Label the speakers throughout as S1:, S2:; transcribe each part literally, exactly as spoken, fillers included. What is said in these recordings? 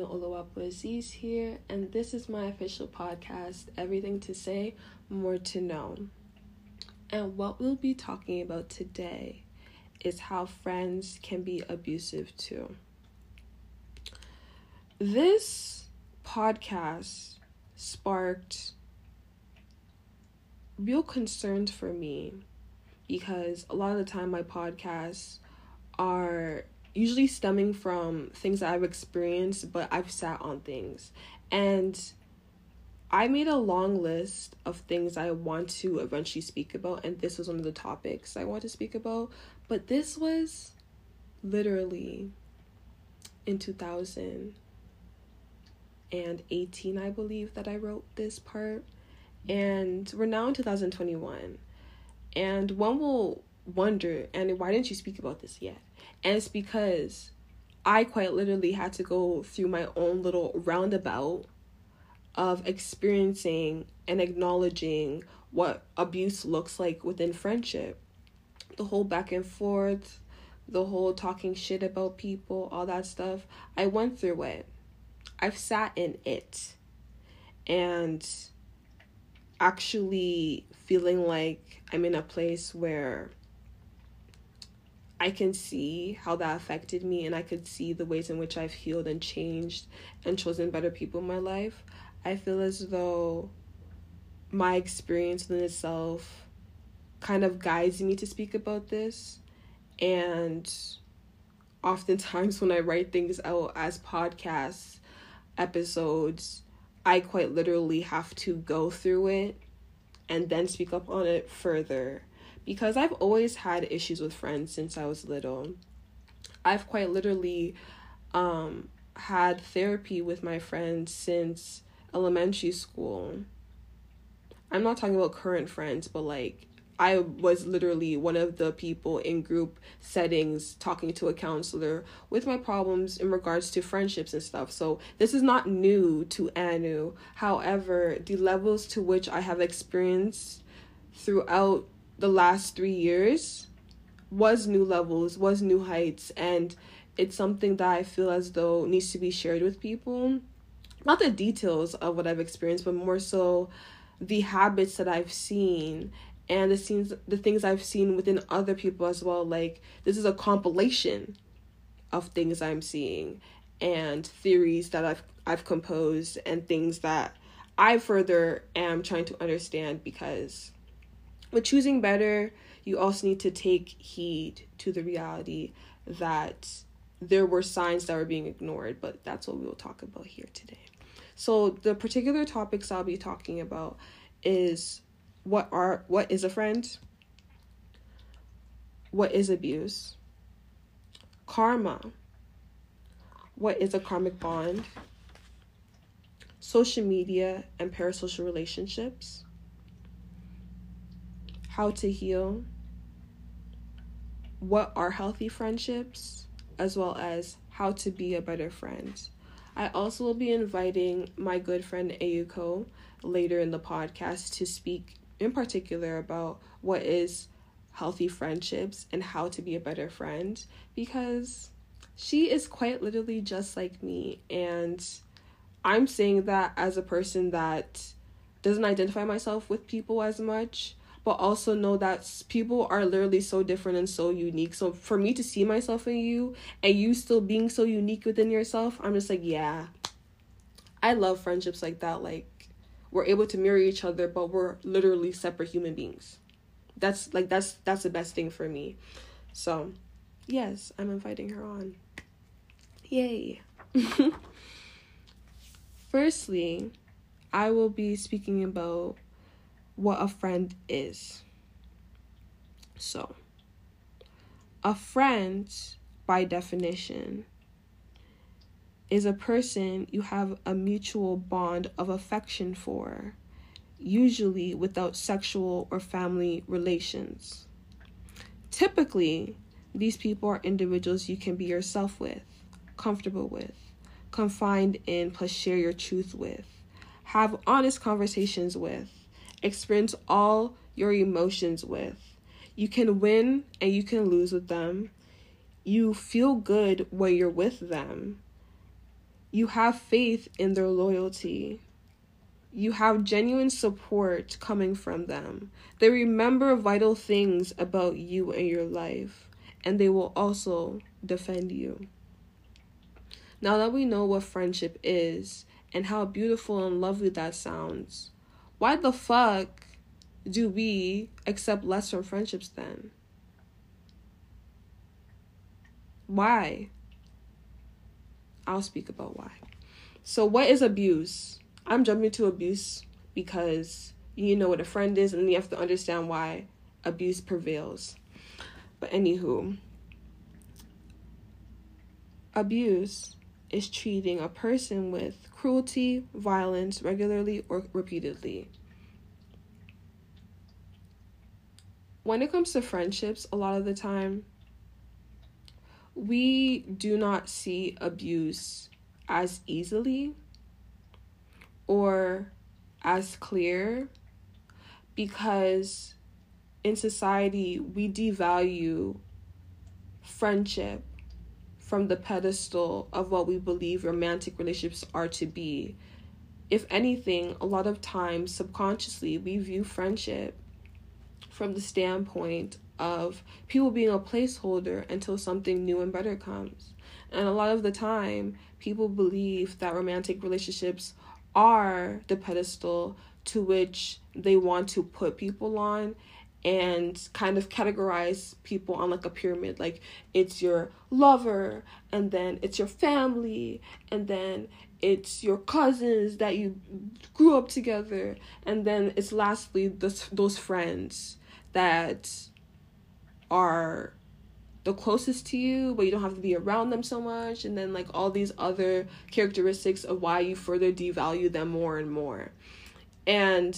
S1: Daniel Oluwapo Aziz here, and this is my official podcast, Everything to Say, More to Know. And what we'll be talking about today is how friends can be abusive too. This podcast sparked real concerns for me because a lot of the time my podcasts are usually stemming from things that I've experienced, but I've sat on things. And I made a long list of things I want to eventually speak about, and this was one of the topics I want to speak about. But this was literally in two thousand eighteen, I believe, that I wrote this part. And we're now in two thousand twenty-one. And one will wonder, and why didn't you speak about this yet? And it's because I quite literally had to go through my own little roundabout of experiencing and acknowledging what abuse looks like within friendship. The whole back and forth, the whole talking shit about people, all that stuff. I went through it. I've sat in it. And actually feeling like I'm in a place where I can see how that affected me, and I could see the ways in which I've healed and changed and chosen better people in my life. I feel as though my experience within itself kind of guides me to speak about this. And oftentimes when I write things out as podcast episodes, I quite literally have to go through it and then speak up on it further. Because I've always had issues with friends since I was little. I've quite literally um, had therapy with my friends since elementary school. I'm not talking about current friends, but like I was literally one of the people in group settings talking to a counselor with my problems in regards to friendships and stuff. So this is not new to Anu. However, the levels to which I have experienced throughout the last three years was new levels, was new heights, and it's something that I feel as though needs to be shared with people. Not the details of what I've experienced, but more so the habits that I've seen and the scenes, the things I've seen within other people as well. Like, this is a compilation of things I'm seeing and theories that I've I've composed and things that I further am trying to understand, because with choosing better, you also need to take heed to the reality that there were signs that were being ignored, but that's what we will talk about here today. So the particular topics I'll be talking about is what are what is a friend, what is abuse, karma, what is a karmic bond, social media and parasocial relationships, how to heal, what are healthy friendships, as well as how to be a better friend. I also will be inviting my good friend Ayuko later in the podcast to speak in particular about what is healthy friendships and how to be a better friend, because she is quite literally just like me. And I'm saying that as a person that doesn't identify myself with people as much, but also know that people are literally so different and so unique. So for me to see myself in you and you still being so unique within yourself, I'm just like, yeah, I love friendships like that. Like, we're able to mirror each other, but we're literally separate human beings. That's like, that's, that's the best thing for me. So yes, I'm inviting her on. Yay. Firstly, I will be speaking about what a friend is. So, a friend, by definition, is a person you have a mutual bond of affection for, usually without sexual or family relations. Typically, these people are individuals you can be yourself with, comfortable with, confide in plus share your truth with, have honest conversations with, experience all your emotions with. You can win and you can lose with them. You feel good when you're with them. You have faith in their loyalty. You have genuine support coming from them. They remember vital things about you and your life, and they will also defend you. Now that we know what friendship is and how beautiful and lovely that sounds, why the fuck do we accept less from friendships then? Why? I'll speak about why. So what is abuse? I'm jumping to abuse because you know what a friend is and you have to understand why abuse prevails. But anywho, abuse is treating a person with cruelty, violence, regularly or repeatedly. When it comes to friendships, a lot of the time, we do not see abuse as easily or as clear because in society, we devalue friendship from the pedestal of what we believe romantic relationships are to be. If anything, a lot of times, subconsciously, we view friendship from the standpoint of people being a placeholder until something new and better comes. And a lot of the time, people believe that romantic relationships are the pedestal to which they want to put people on and kind of categorize people on like a pyramid. Like it's your lover, and then it's your family, and then it's your cousins that you grew up together, and then it's lastly those, those friends that are the closest to you, but you don't have to be around them so much, and then like all these other characteristics of why you further devalue them more and more. And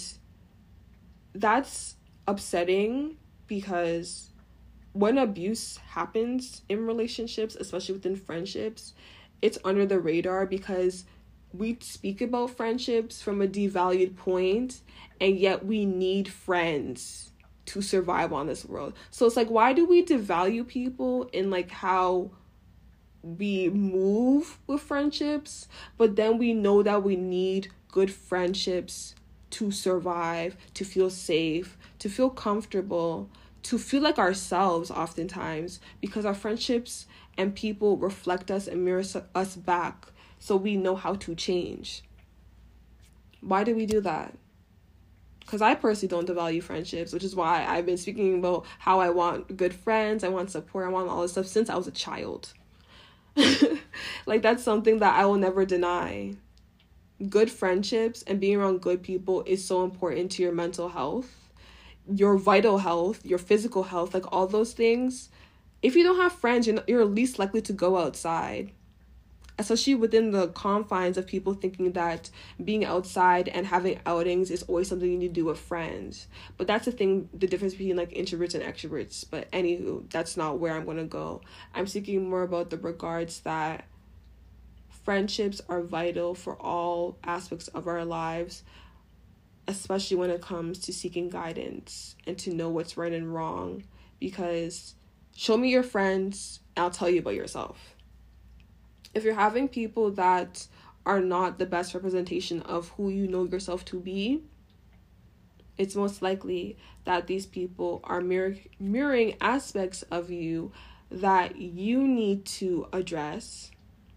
S1: that's upsetting because when abuse happens in relationships, especially within friendships, it's under the radar because we speak about friendships from a devalued point, and yet we need friends to survive on this world. So it's like, why do we devalue people in like how we move with friendships, but then we know that we need good friendships to survive, to feel safe, to feel comfortable, to feel like ourselves oftentimes, because our friendships and people reflect us and mirror us back, so we know how to change. Why do we do that? Because I personally don't devalue friendships, which is why I've been speaking about how I want good friends, I want support, I want all this stuff since I was a child. Like, that's something that I will never deny. Good friendships and being around good people is so important to your mental health, your vital health, your physical health, like all those things. If you don't have friends, you're, you're least likely to go outside, especially within the confines of people thinking that being outside and having outings is always something you need to do with friends. But that's the thing, the difference between like introverts and extroverts. But anywho, that's not where I'm going to go. I'm speaking more about the regards that friendships are vital for all aspects of our lives, especially when it comes to seeking guidance and to know what's right and wrong. Because show me your friends, and I'll tell you about yourself. If you're having people that are not the best representation of who you know yourself to be, it's most likely that these people are mirror- mirroring aspects of you that you need to address.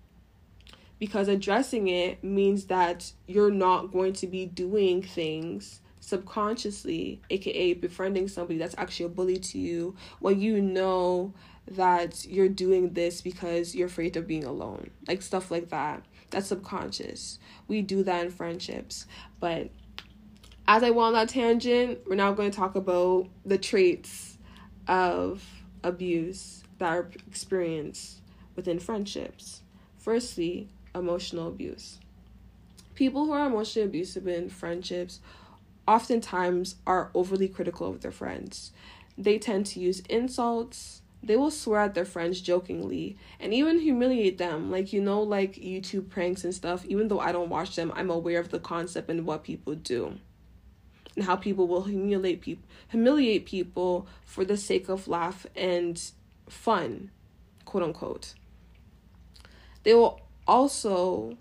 S1: Because addressing it means that you're not going to be doing things subconsciously, aka befriending somebody that's actually a bully to you, when you know that you're doing this because you're afraid of being alone. Like stuff like that. That's subconscious. We do that in friendships. But as I went on that tangent, we're now going to talk about the traits of abuse that are experienced within friendships. Firstly, emotional abuse. People who are emotionally abusive in friendships oftentimes are overly critical of their friends. They tend to use insults. They will swear at their friends jokingly and even humiliate them. Like, you know, like YouTube pranks and stuff. Even though I don't watch them, I'm aware of the concept and what people do. And how people will humiliate people, humiliate people for the sake of laugh and fun, quote unquote. They will also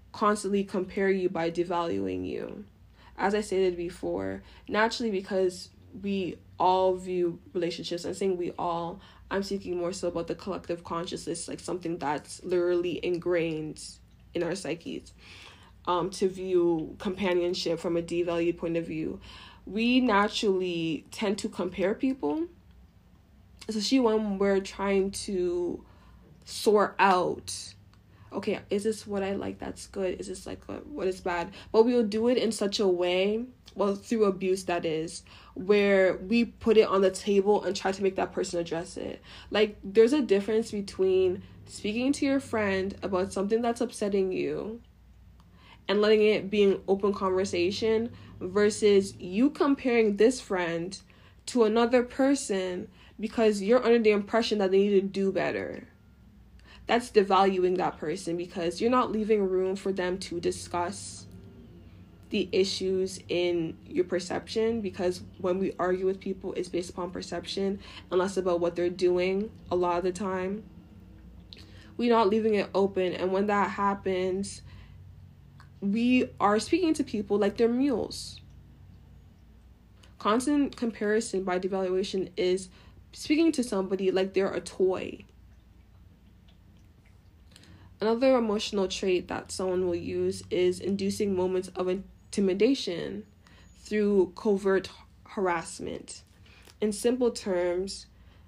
S1: constantly compare you by devaluing you. As I stated before, naturally, because we all view relationships, I'm saying we all, I'm speaking more so about the collective consciousness, like something that's literally ingrained in our psyches, um, to view companionship from a devalued point of view. We naturally tend to compare people, especially when we're trying to sort out, okay, is this what I like that's good? Is this like what, what is bad? But we will do it in such a way, well, through abuse, that is, where we put it on the table and try to make that person address it. Like, there's a difference between speaking to your friend about something that's upsetting you and letting it be an open conversation versus you comparing this friend to another person because you're under the impression that they need to do better. That's devaluing that person because you're not leaving room for them to discuss the issues in your perception, because when we argue with people, it's based upon perception and less about what they're doing a lot of the time. We're not leaving it open, and when that happens, we are speaking to people like they're mules. Constant comparison by devaluation is speaking to somebody like they're a toy. Another emotional trait that someone will use is inducing moments of intimidation through covert harassment. In simple terms,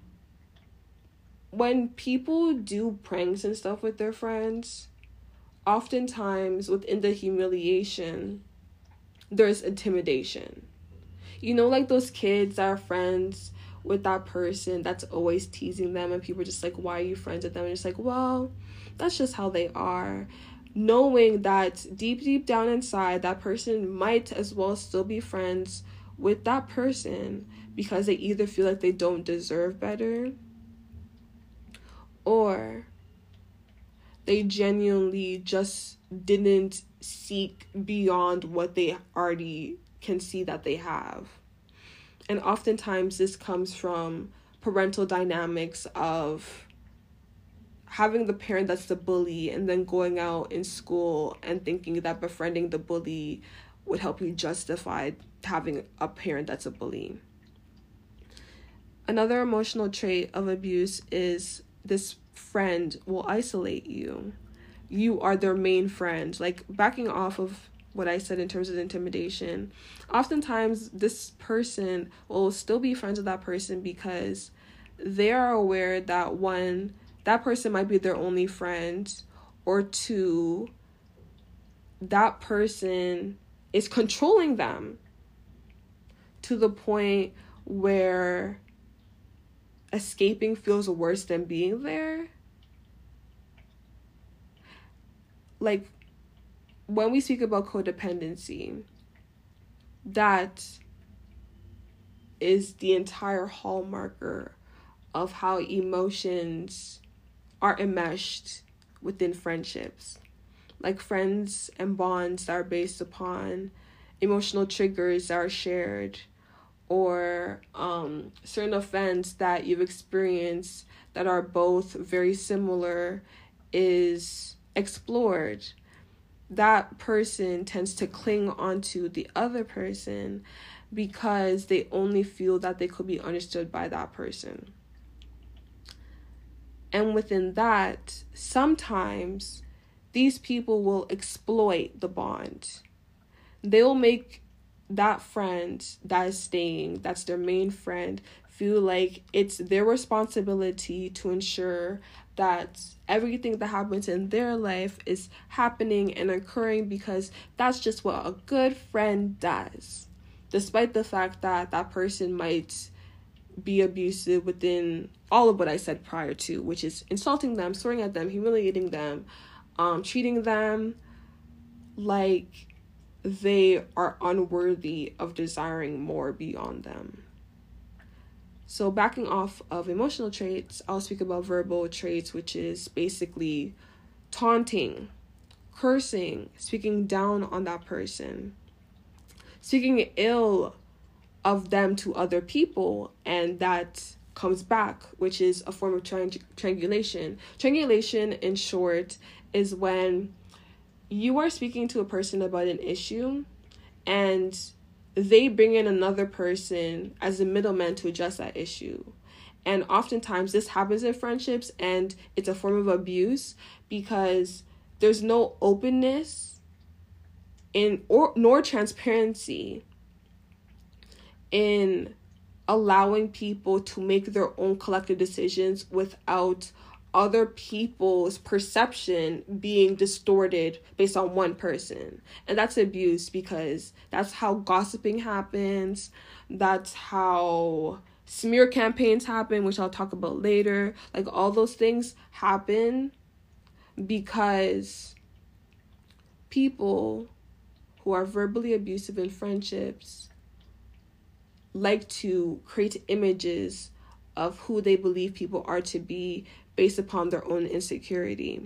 S1: when people do pranks and stuff with their friends, oftentimes within the humiliation, there's intimidation. You know, like those kids that are friends with that person that's always teasing them, and people are just like, why are you friends with them? And it's like, well, that's just how they are. Knowing that deep, deep down inside, that person might as well still be friends with that person because they either feel like they don't deserve better, or they genuinely just didn't seek beyond what they already can see that they have. And oftentimes this comes from parental dynamics of having the parent that's the bully and then going out in school and thinking that befriending the bully would help you justify having a parent that's a bully. Another emotional trait of abuse is this friend will isolate you. You are their main friend. Like, backing off of what I said in terms of intimidation, oftentimes this person will still be friends with that person because they are aware that, one, that person might be their only friend, or two, that person is controlling them to the point where escaping feels worse than being there. Like, when we speak about codependency, that is the entire hallmarker of how emotions are enmeshed within friendships. Like friends and bonds that are based upon emotional triggers that are shared, or um, certain events that you've experienced that are both very similar is explored. That person tends to cling onto the other person because they only feel that they could be understood by that person. And within that, sometimes these people will exploit the bond. They will make that friend that is staying, that's their main friend, feel like it's their responsibility to ensure that everything that happens in their life is happening and occurring because that's just what a good friend does. Despite the fact that that person might be abusive within all of what I said prior to, which is insulting them, swearing at them, humiliating them, um, treating them like they are unworthy of desiring more beyond them. So backing off of emotional traits, I'll speak about verbal traits, which is basically taunting, cursing, speaking down on that person, speaking ill of them to other people, and that comes back, which is a form of triang- triangulation. Triangulation, in short, is when you are speaking to a person about an issue, and they bring in another person as a middleman to address that issue. And oftentimes this happens in friendships, and it's a form of abuse because there's no openness in or nor transparency in allowing people to make their own collective decisions without other people's perception being distorted based on one person. And that's abuse, because that's how gossiping happens. That's how smear campaigns happen, which I'll talk about later. Like, all those things happen because people who are verbally abusive in friendships like to create images of who they believe people are to be based upon their own insecurity.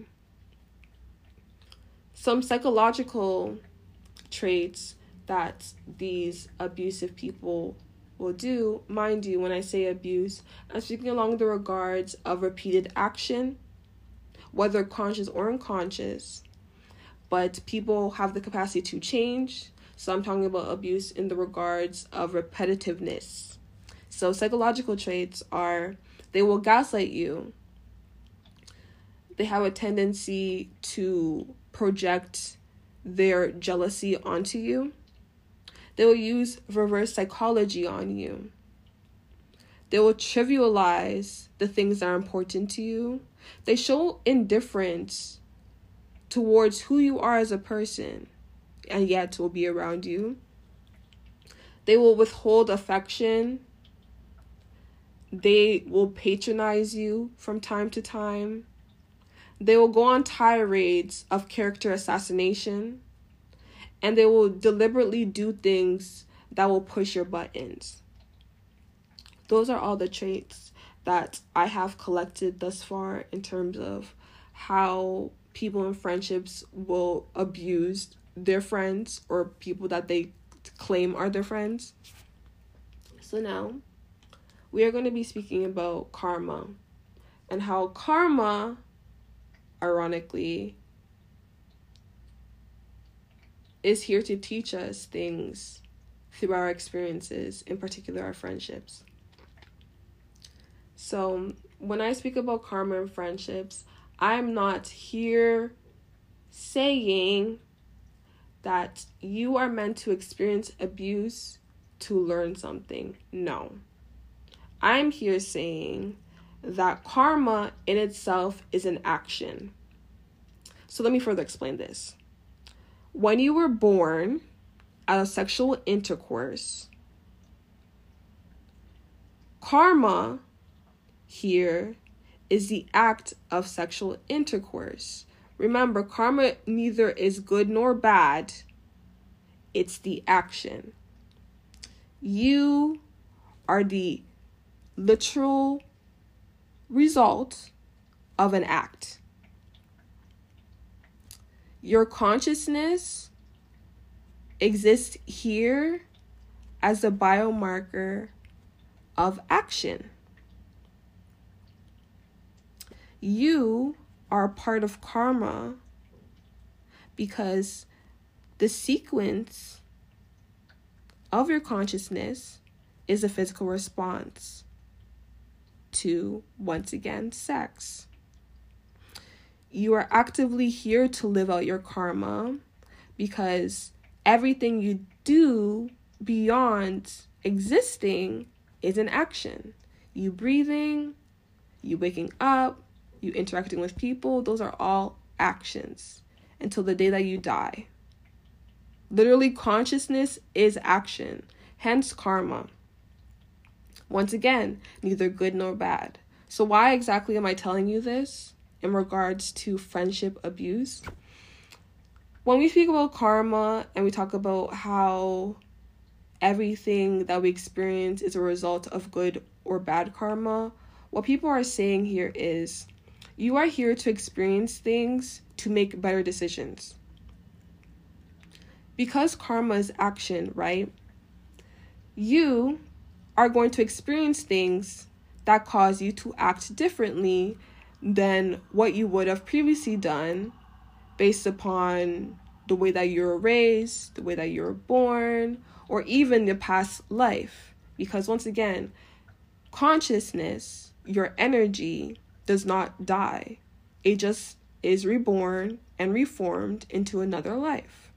S1: Some psychological traits that these abusive people will do, mind you, when I say abuse, I'm speaking along the regards of repeated action, whether conscious or unconscious, but people have the capacity to change. So I'm talking about abuse in the regards of repetitiveness. So psychological traits are, they will gaslight you. They have a tendency to project their jealousy onto you. They will use reverse psychology on you. They will trivialize the things that are important to you. They show indifference towards who you are as a person, and yet will be around you. They will withhold affection. They will patronize you from time to time. They will go on tirades of character assassination. And they will deliberately do things that will push your buttons. Those are all the traits that I have collected thus far in terms of how people in friendships will abuse their friends or people that they claim are their friends. So now we are going to be speaking about karma, and how karma, ironically, is here to teach us things through our experiences, in particular our friendships. So when I speak about karma and friendships, I'm not here saying that you are meant to experience abuse to learn something. No. I'm here saying that karma in itself is an action. So let me further explain this. When you were born out of sexual intercourse, karma here is the act of sexual intercourse. Remember, karma neither is good nor bad. It's the action. You are the literal result of an act. Your consciousness exists here as a biomarker of action. You are a part of karma because the sequence of your consciousness is a physical response to, once again, sex. You are actively here to live out your karma because everything you do beyond existing is an action. You breathing, you waking up, you interacting with people, those are all actions until the day that you die. Literally, consciousness is action, hence karma. Once again, neither good nor bad. So why exactly am I telling you this in regards to friendship abuse? When we speak about karma and we talk about how everything that we experience is a result of good or bad karma, what people are saying here is you are here to experience things to make better decisions. Because karma is action, right? You are going to experience things that cause you to act differently than what you would have previously done based upon the way that you were raised, the way that you were born, or even your past life. Because once again, consciousness, your energy, does not die. It just is reborn and reformed into another life.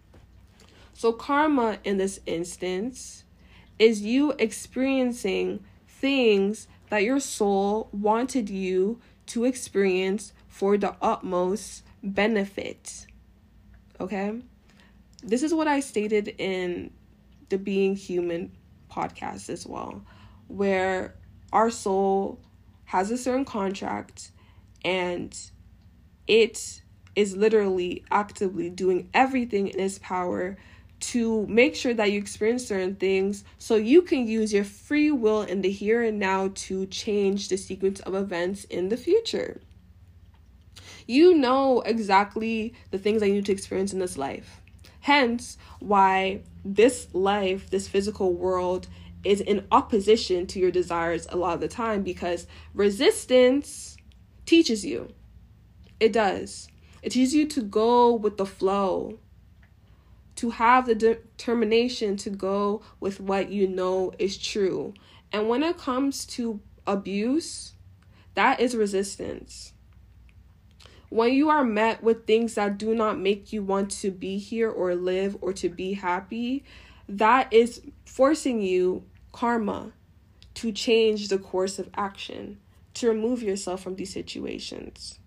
S1: So karma in this instance is you experiencing things that your soul wanted you to experience for the utmost benefit. Okay? This is what I stated in the Being Human podcast as well, where our soul has a certain contract and it is literally actively doing everything in its power to make sure that you experience certain things so you can use your free will in the here and now to change the sequence of events in the future. You know exactly the things that you need to experience in this life. Hence, why this life, this physical world, is in opposition to your desires a lot of the time, because resistance teaches you. It does. It teaches you to go with the flow, to have the determination to go with what you know is true. And when it comes to abuse, that is resistance. When you are met with things that do not make you want to be here or live or to be happy, that is forcing you, karma, to change the course of action, to remove yourself from these situations.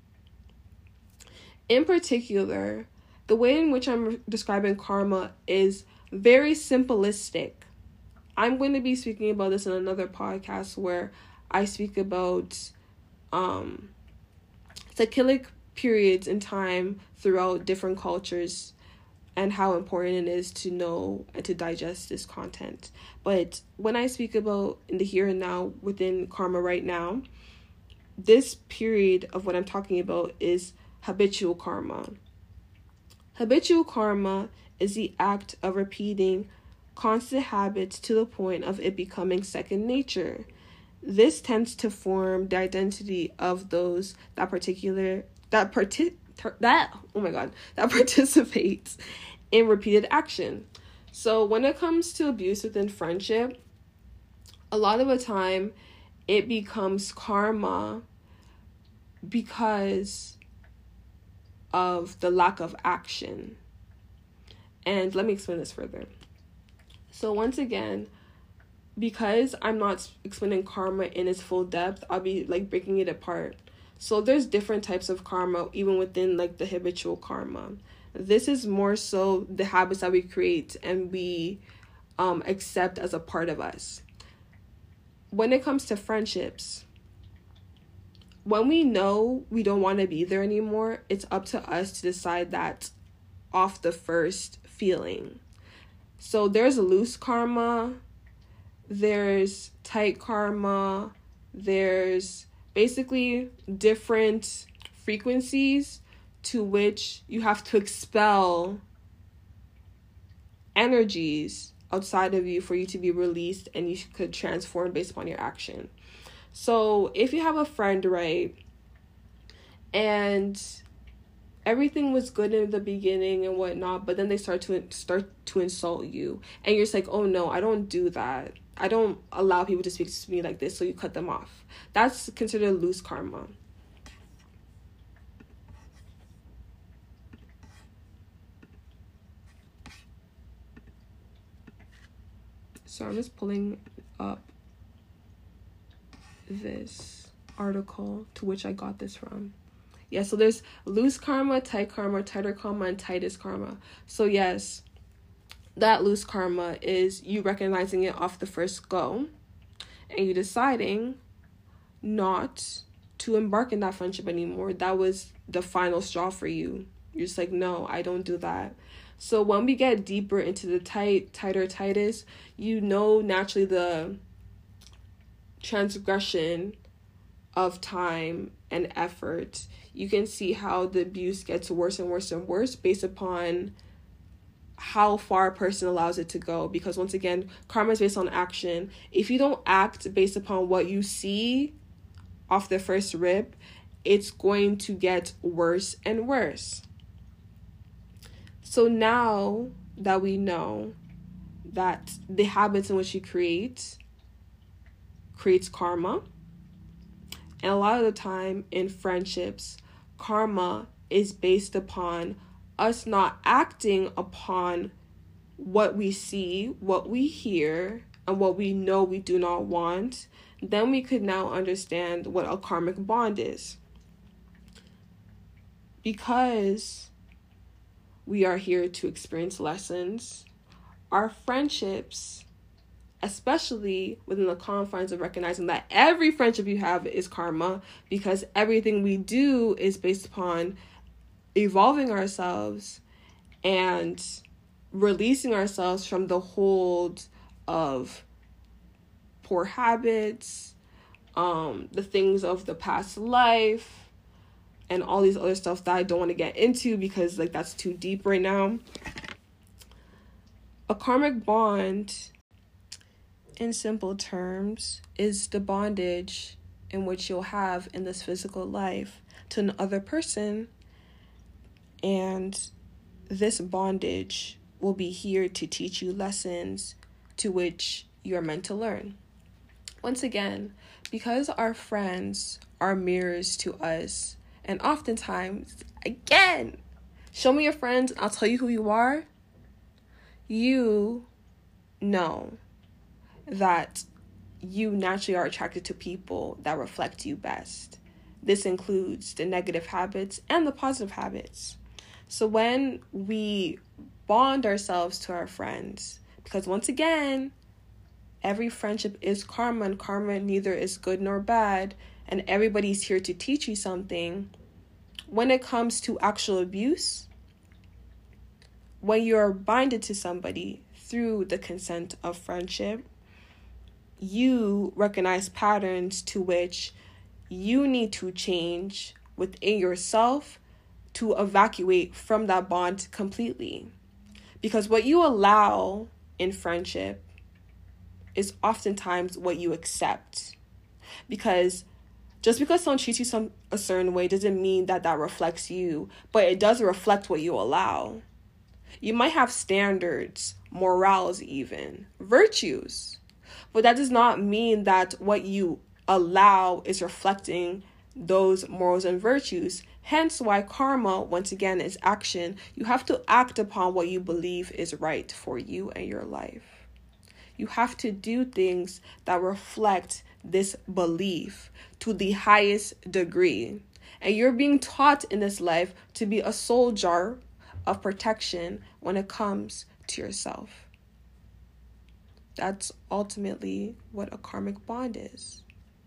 S1: In particular, the way in which I'm describing karma is very simplistic. I'm going to be speaking about this in another podcast where I speak about um, cyclic periods in time throughout different cultures and how important it is to know and to digest this content. But when I speak about in the here and now within karma right now, this period of what I'm talking about is habitual karma. Habitual karma is the act of repeating constant habits to the point of it becoming second nature. This tends to form the identity of those that particular that parti- that oh my god that participates in repeated action. So when it comes to abuse within friendship, a lot of the time it becomes karma because of the lack of action. And let me explain this further. So once again, because I'm not explaining karma in its full depth, I'll be like breaking it apart. So there's different types of karma even within like the habitual karma. This is more so the habits that we create and we um, accept as a part of us. When it comes to friendships, when we know we don't want to be there anymore, it's up to us to decide that off the first feeling. So there's loose karma, there's tight karma, there's basically different frequencies to which you have to expel energies outside of you for you to be released and you could transform based upon your action. So if you have a friend, right, and everything was good in the beginning and whatnot, but then they start to start to insult you, and you're just like, oh no, I don't do that. I don't allow people to speak to me like this, so you cut them off. That's considered loose karma. So I'm just pulling up this article to which I got this from. Yeah, so there's loose karma, tight karma, tighter karma, and tightest karma. So yes, that loose karma is you recognizing it off the first go and you deciding not to embark in that friendship anymore. That was the final straw for you. You're just like, no, I don't do that. So when we get deeper into the tight, tighter, tightest, you know naturally the transgression of time and effort. You can see how the abuse gets worse and worse and worse based upon how far a person allows it to go. Because once again, karma is based on action. If you don't act based upon what you see off the first rip, it's going to get worse and worse. So now that we know that the habits in which you create creates karma, and a lot of the time in friendships, karma is based upon us not acting upon what we see, what we hear, and what we know we do not want. Then we could now understand what a karmic bond is. Because we are here to experience lessons, our friendships, especially within the confines of recognizing that every friendship you have is karma, because everything we do is based upon evolving ourselves and releasing ourselves from the hold of poor habits, um, the things of the past life, and all these other stuff that I don't want to get into because like that's too deep right now. A karmic bond, in simple terms, is the bondage in which you'll have in this physical life to another person, and this bondage will be here to teach you lessons to which you are meant to learn. Once again, because our friends are mirrors to us, and oftentimes, again, show me your friends, I'll tell you who you are. You know that you naturally are attracted to people that reflect you best. This includes the negative habits and the positive habits. So when we bond ourselves to our friends, because once again, every friendship is karma, and karma neither is good nor bad, and everybody's here to teach you something. When it comes to actual abuse, when you're binded to somebody through the consent of friendship, you recognize patterns to which you need to change within yourself to evacuate from that bond completely. Because what you allow in friendship is oftentimes what you accept. Because just because someone treats you some a certain way doesn't mean that that reflects you, but it does reflect what you allow. You might have standards, morals even, virtues, but that does not mean that what you allow is reflecting those morals and virtues. Hence why karma, once again, is action. You have to act upon what you believe is right for you and your life. You have to do things that reflect this belief to the highest degree. And you're being taught in this life to be a soldier of protection when it comes to yourself. That's ultimately what a karmic bond is.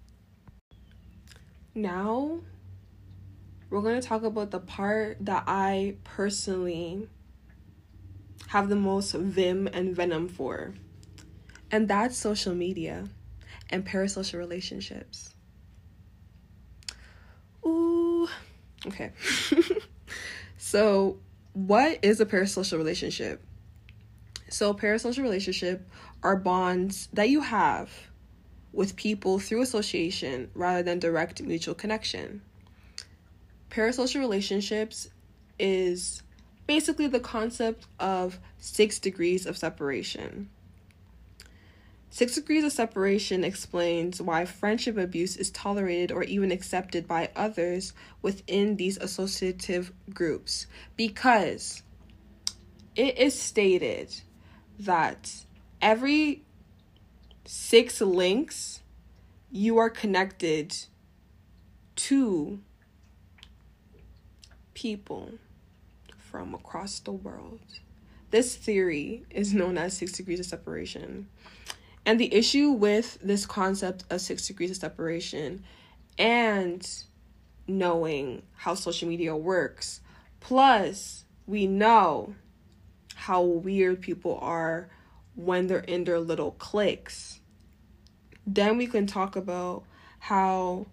S1: Now, we're going to talk about the part that I personally have the most vim and venom for. And that's social media and parasocial relationships. Ooh, okay. So, what is a parasocial relationship? So, parasocial relationship are bonds that you have with people through association rather than direct mutual connection. Parasocial relationships is basically the concept of six degrees of separation. Six degrees of separation explains why friendship abuse is tolerated or even accepted by others within these associative groups, because it is stated that every six links you are connected to people from across the world. This theory is known as six degrees of separation. And the issue with this concept of six degrees of separation and knowing how social media works, plus we know how weird people are when they're in their little cliques, then we can talk about how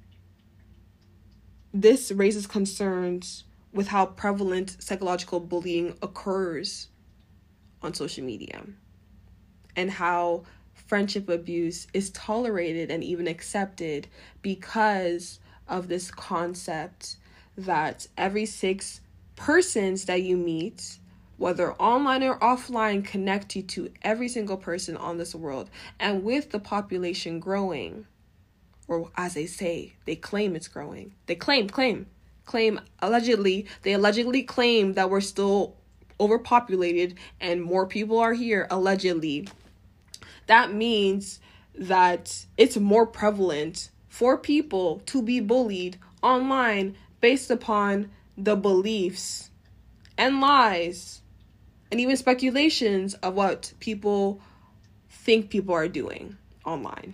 S1: this raises concerns with how prevalent psychological bullying occurs on social media, and how friendship abuse is tolerated and even accepted because of this concept that every six persons that you meet whether online or offline, connect you to every single person on this world. And with the population growing, or as they say, they claim it's growing. They claim, claim, claim, allegedly, they allegedly claim that we're still overpopulated and more people are here, allegedly. That means that it's more prevalent for people to be bullied online based upon the beliefs and lies and even speculations of what people think people are doing online.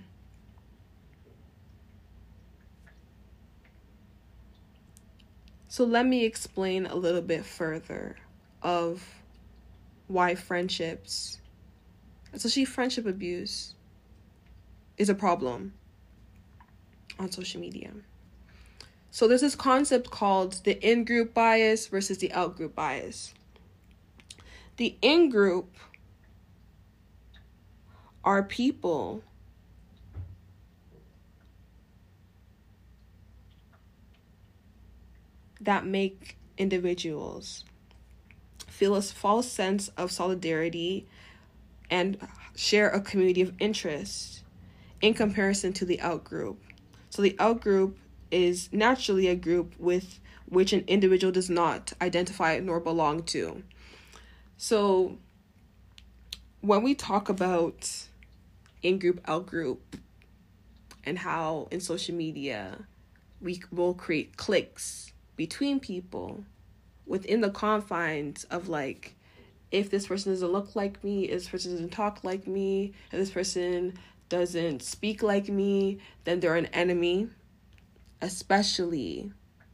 S1: So let me explain a little bit further of why friendships, especially friendship abuse, is a problem on social media. So there's this concept called the in-group bias versus the out-group bias. The in-group are people that make individuals feel a false sense of solidarity and share a community of interest in comparison to the out-group. So the out-group is naturally a group with which an individual does not identify nor belong to. So when we talk about in-group, out-group, and how in social media we will create cliques between people within the confines of, like, if this person doesn't look like me, if this person doesn't talk like me, if this person doesn't speak like me, then they're an enemy. Especially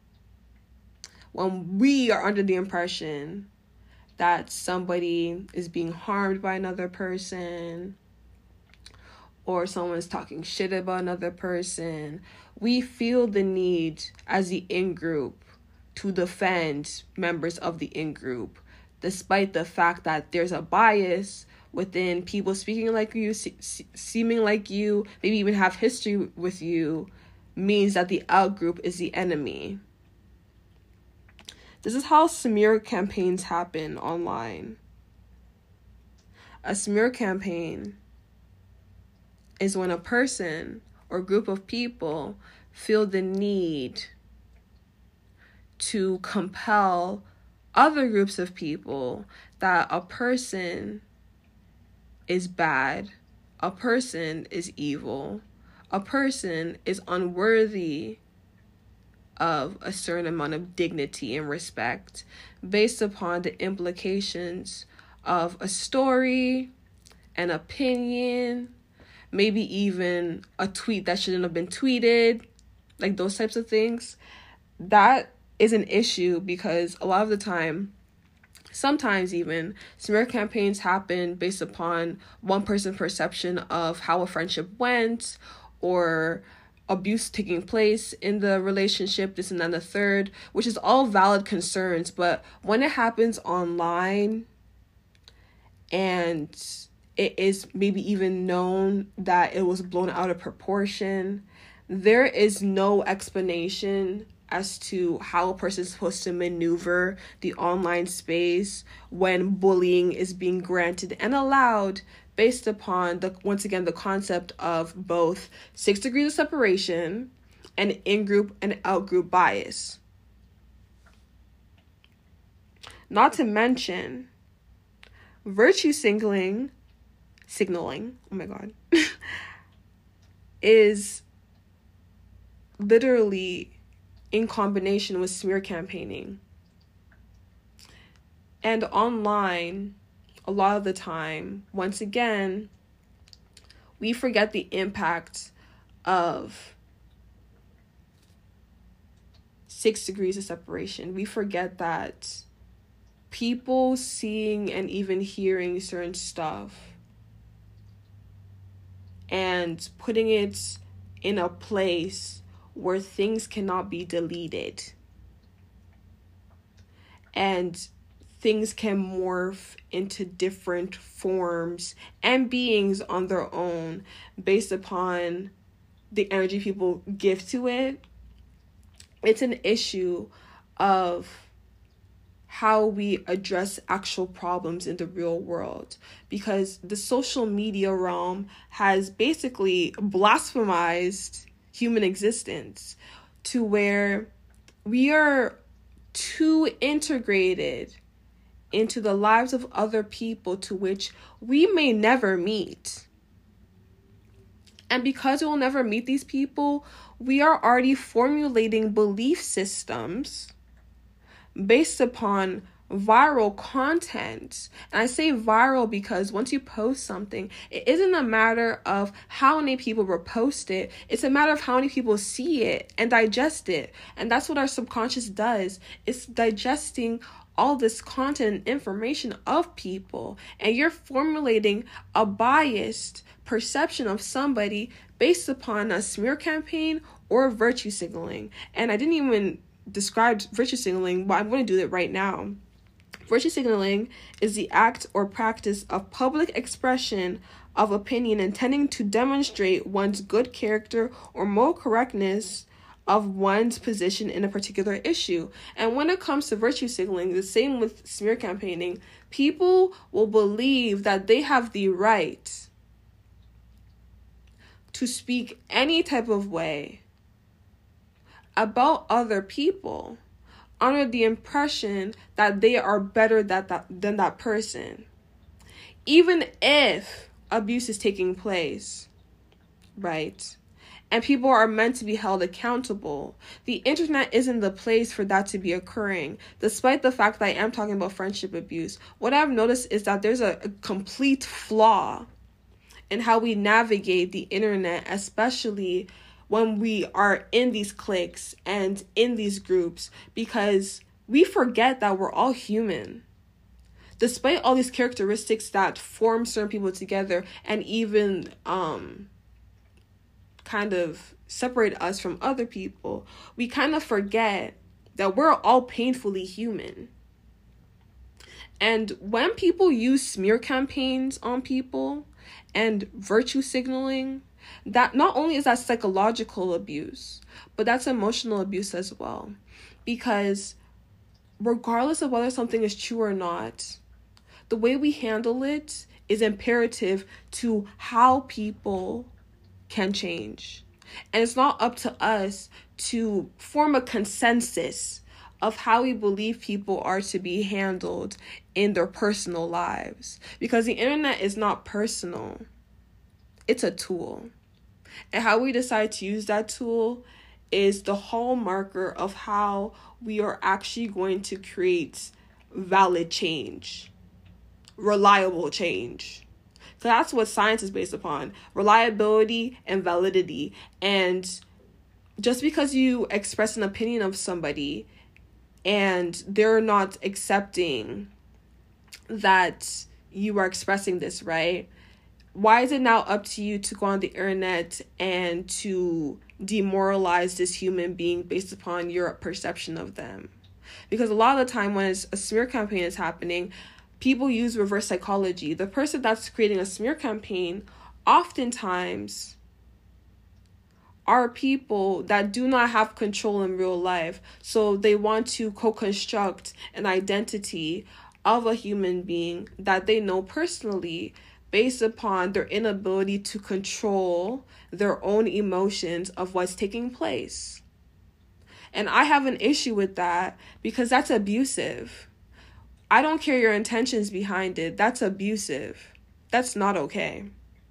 S1: when we are under the impression that somebody is being harmed by another person or someone's talking shit about another person, we feel the need as the in-group to defend members of the in-group, despite the fact that there's a bias within people speaking like you, se- seeming like you, maybe even have history with you, means that the out-group is the enemy. This is how smear campaigns happen online. A smear campaign is when a person or group of people feel the need to compel other groups of people that a person is bad, a person is evil, a person is unworthy of a certain amount of dignity and respect based upon the implications of a story, an opinion, maybe even a tweet that shouldn't have been tweeted, like those types of things. That is an issue because a lot of the time, sometimes even, smear campaigns happen based upon one person's perception of how a friendship went, or abuse taking place in the relationship, this and then the third, which is all valid concerns. But when it happens online and it is maybe even known that it was blown out of proportion, there is no explanation as to how a person is supposed to maneuver the online space when bullying is being granted and allowed based upon, the once again, the concept of both six degrees of separation and in-group and out-group bias. Not to mention, virtue signaling, signaling, oh my God, is literally in combination with smear campaigning. And online, a lot of the time, once again, we forget the impact of six degrees of separation. We forget that people seeing and even hearing certain stuff and putting it in a place where things cannot be deleted and things can morph into different forms and beings on their own based upon the energy people give to it. It's an issue of how we address actual problems in the real world, because the social media realm has basically blasphemized human existence to where we are too integrated into the lives of other people to which we may never meet. And because we will never meet these people, we are already formulating belief systems based upon viral content. And I say viral because once you post something, it isn't a matter of how many people repost it. It's a matter of how many people see it and digest it. And that's what our subconscious does. It's digesting all this content and information of people. And you're formulating a biased perception of somebody based upon a smear campaign or virtue signaling. And I didn't even described virtue signaling, but I'm going to do it right now. Virtue signaling is the act or practice of public expression of opinion intending to demonstrate one's good character or moral correctness of one's position in a particular issue. And when it comes to virtue signaling, the same with smear campaigning, people will believe that they have the right to speak any type of way about other people under the impression that they are better that, that, than that person, even if abuse is taking place, right? And people are meant to be held accountable. The internet isn't the place for that to be occurring, despite the fact that I am talking about friendship abuse. What I've noticed is that there's a, a complete flaw in how we navigate the internet, especially when we are in these cliques and in these groups, because we forget that we're all human. Despite all these characteristics that form certain people together and even um, kind of separate us from other people, we kind of forget that we're all painfully human. And when people use smear campaigns on people and virtue signaling, that not only is that psychological abuse, but that's emotional abuse as well. Because regardless of whether something is true or not, the way we handle it is imperative to how people can change. And it's not up to us to form a consensus of how we believe people are to be handled in their personal lives. Because the internet is not personal. It's a tool. And how we decide to use that tool is the hallmarker of how we are actually going to create valid change, reliable change. So that's what science is based upon, reliability and validity. And just because you express an opinion of somebody and they're not accepting that you are expressing this, right? Why is it now up to you to go on the internet and to demoralize this human being based upon your perception of them? Because a lot of the time when it's a smear campaign is happening, people use reverse psychology. The person that's creating a smear campaign oftentimes are people that do not have control in real life. So they want to co-construct an identity of a human being that they know personally based upon their inability to control their own emotions of what's taking place. And I have an issue with that because that's abusive. I don't care your intentions behind it. That's abusive. That's not okay.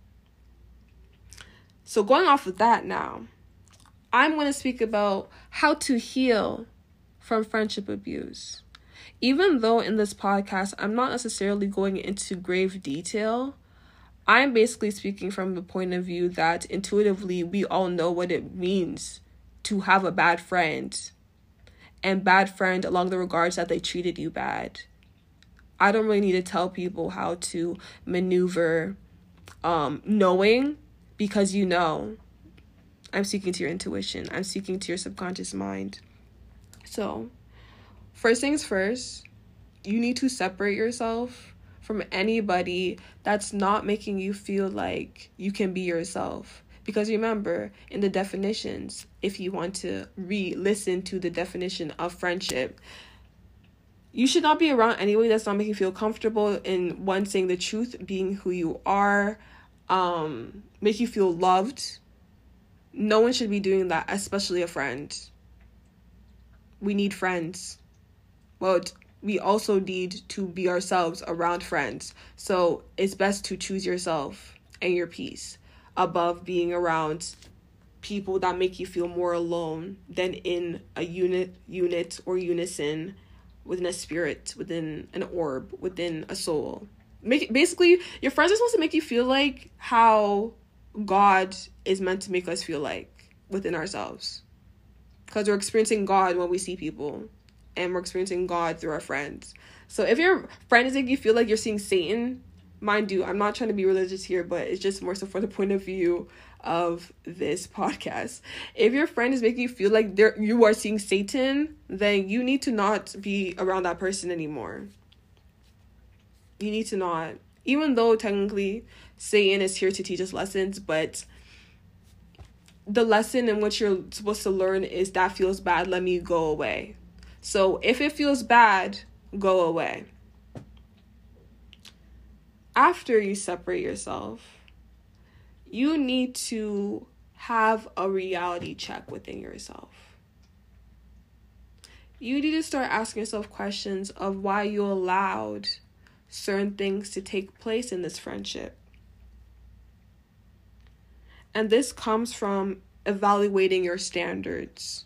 S1: So going off of that now, I'm going to speak about how to heal from friendship abuse. Even though in this podcast, I'm not necessarily going into grave detail, I'm basically speaking from the point of view that intuitively we all know what it means to have a bad friend, and bad friend along the regards that they treated you bad. I don't really need to tell people how to maneuver um, knowing, because you know. I'm speaking to your intuition. I'm speaking to your subconscious mind. So, first things first, you need to separate yourself from anybody that's not making you feel like you can be yourself. Because remember, in the definitions, if you want to re-listen to the definition of friendship, You should not be around anybody that's not making you feel comfortable in, one, saying the truth, being who you are, um, make you feel loved. No one should be doing that, especially a friend. We need friends. Well, we also need to be ourselves around friends. So it's best to choose yourself and your peace above being around people that make you feel more alone than in a unit, unit or unison within a spirit, within an orb, within a soul. Make basically, your friends are supposed to make you feel like how God is meant to make us feel like within ourselves. Because we're experiencing God when we see people. And we're experiencing God through our friends. So if your friend is making you feel like you're seeing Satan, mind you, I'm not trying to be religious here, but it's just more so for the point of view of this podcast. If your friend is making you feel like they're, you are seeing Satan, then you need to not be around that person anymore. You need to not. Even though technically Satan is here to teach us lessons, but the lesson in which you're supposed to learn is that feels bad, let me go away. So if it feels bad, go away. After you separate yourself, you need to have a reality check within yourself. You need to start asking yourself questions of why you allowed certain things to take place in this friendship. And this comes from evaluating your standards.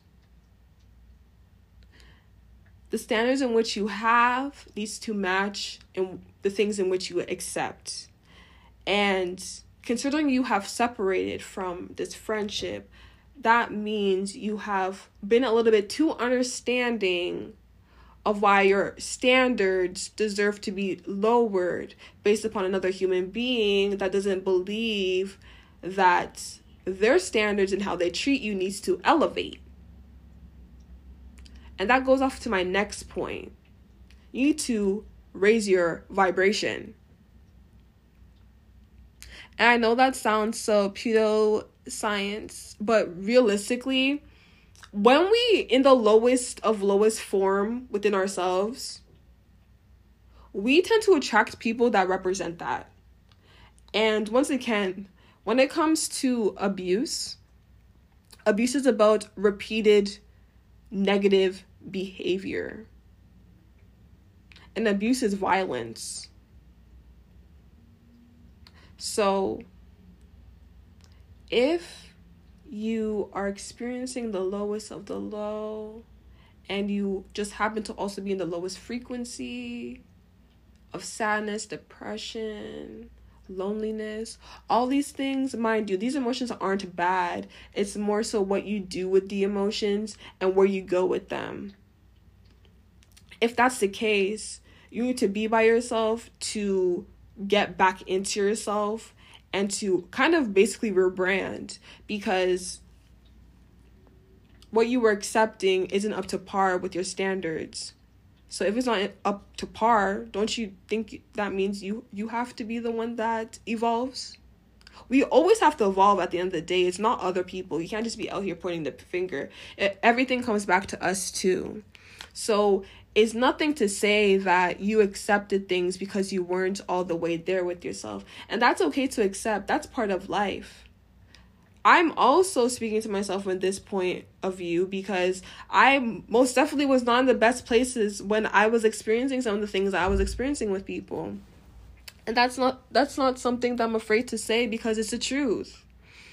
S1: The standards in which you have needs to match in the things in which you accept. And considering you have separated from this friendship, that means you have been a little bit too understanding of why your standards deserve to be lowered based upon another human being that doesn't believe that their standards and how they treat you needs to elevate. And that goes off to my next point. You need to raise your vibration. And I know that sounds so pseudoscience, but realistically, when we in the lowest of lowest form within ourselves, we tend to attract people that represent that. And once again, when it comes to abuse, abuse is about repeated negative behavior. And abuse is violence. So, if you are experiencing the lowest of the low, and you just happen to also be in the lowest frequency of sadness, depression, loneliness, all these things, mind you, these emotions aren't bad. It's more so what you do with the emotions and where you go with them. If that's the case, you need to be by yourself to get back into yourself and to kind of basically rebrand, because what you were accepting isn't up to par with your standards. So if it's not up to par, don't you think that means you, you have to be the one that evolves? We always have to evolve at the end of the day. It's not other people. You can't just be out here pointing the finger. It, everything comes back to us too. So it's nothing to say that you accepted things because you weren't all the way there with yourself. And that's okay to accept. That's part of life. I'm also speaking to myself in this point of view because I most definitely was not in the best places when I was experiencing some of the things I was experiencing with people. And that's not that's not something that I'm afraid to say because it's the truth.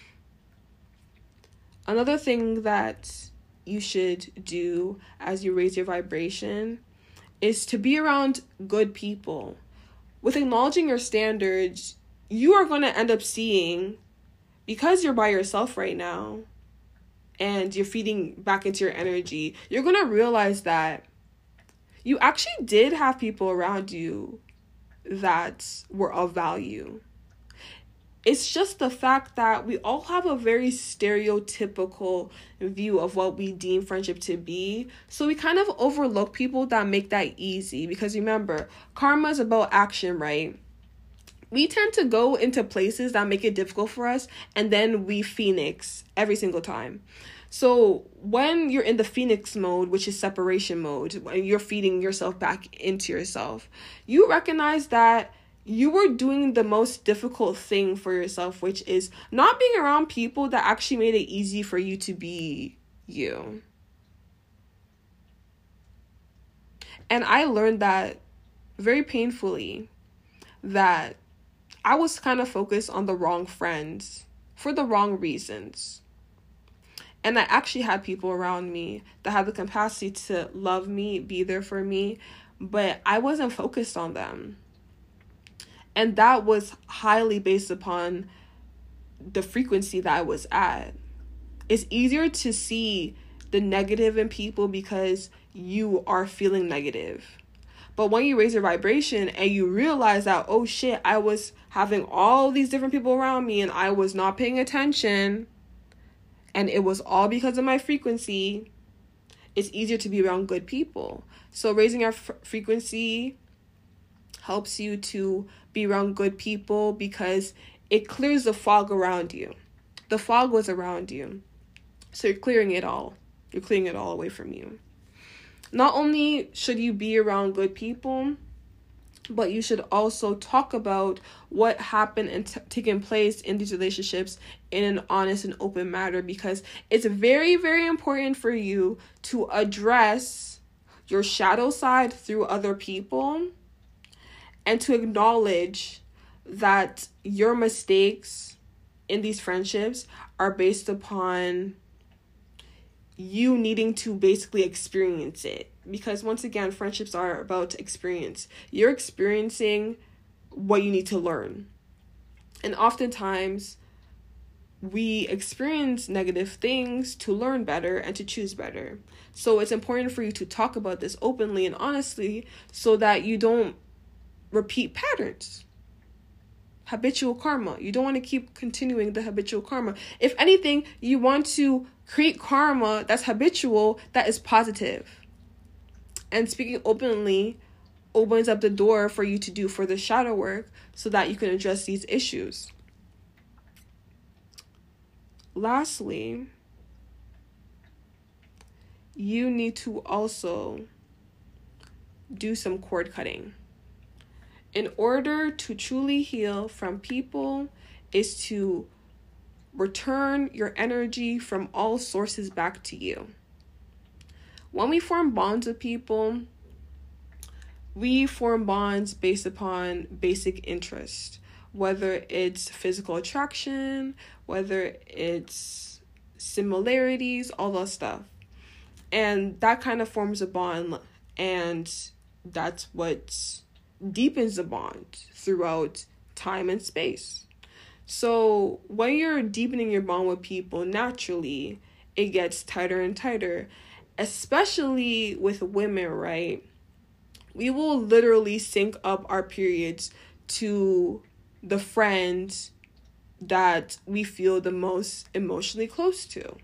S1: Another thing that you should do as you raise your vibration is to be around good people. With acknowledging your standards, you are going to end up seeing, because you're by yourself right now and you're feeding back into your energy, you're going to realize that you actually did have people around you that were of value. It's just the fact that we all have a very stereotypical view of what we deem friendship to be. So we kind of overlook people that make that easy. Because remember, karma is about action, right? We tend to go into places that make it difficult for us, and then we phoenix every single time. So when you're in the phoenix mode, which is separation mode, when you're feeding yourself back into yourself, you recognize that you were doing the most difficult thing for yourself, which is not being around people that actually made it easy for you to be you. And I learned that very painfully, that I was kind of focused on the wrong friends for the wrong reasons. And I actually had people around me that had the capacity to love me, be there for me, but I wasn't focused on them. And that was highly based upon the frequency that I was at. It's easier to see the negative in people because you are feeling negative. But when you raise your vibration and you realize that, oh shit, I was having all these different people around me and I was not paying attention, and it was all because of my frequency, it's easier to be around good people. So raising our f- frequency helps you to be around good people because it clears the fog around you. The fog was around you. So you're clearing it all. You're clearing it all away from you. Not only should you be around good people, but you should also talk about what happened and t- taken place in these relationships in an honest and open manner, because it's very, very important for you to address your shadow side through other people and to acknowledge that your mistakes in these friendships are based upon you needing to basically experience it. Because once again, friendships are about experience. You're experiencing what you need to learn. And oftentimes, we experience negative things to learn better and to choose better. So it's important for you to talk about this openly and honestly so that you don't repeat patterns. Habitual karma. You don't want to keep continuing the habitual karma. If anything, you want to create karma that's habitual, that is positive. And speaking openly opens up the door for you to do further shadow work so that you can address these issues. Lastly, you need to also do some cord cutting. In order to truly heal from people is to return your energy from all sources back to you. When we form bonds with people, we form bonds based upon basic interest, whether it's physical attraction, whether it's similarities, all that stuff. And that kind of forms a bond, and that's what deepens the bond throughout time and space. So when you're deepening your bond with people, naturally, it gets tighter and tighter. Especially with women, right? We will literally sync up our periods to the friends that we feel the most emotionally close to.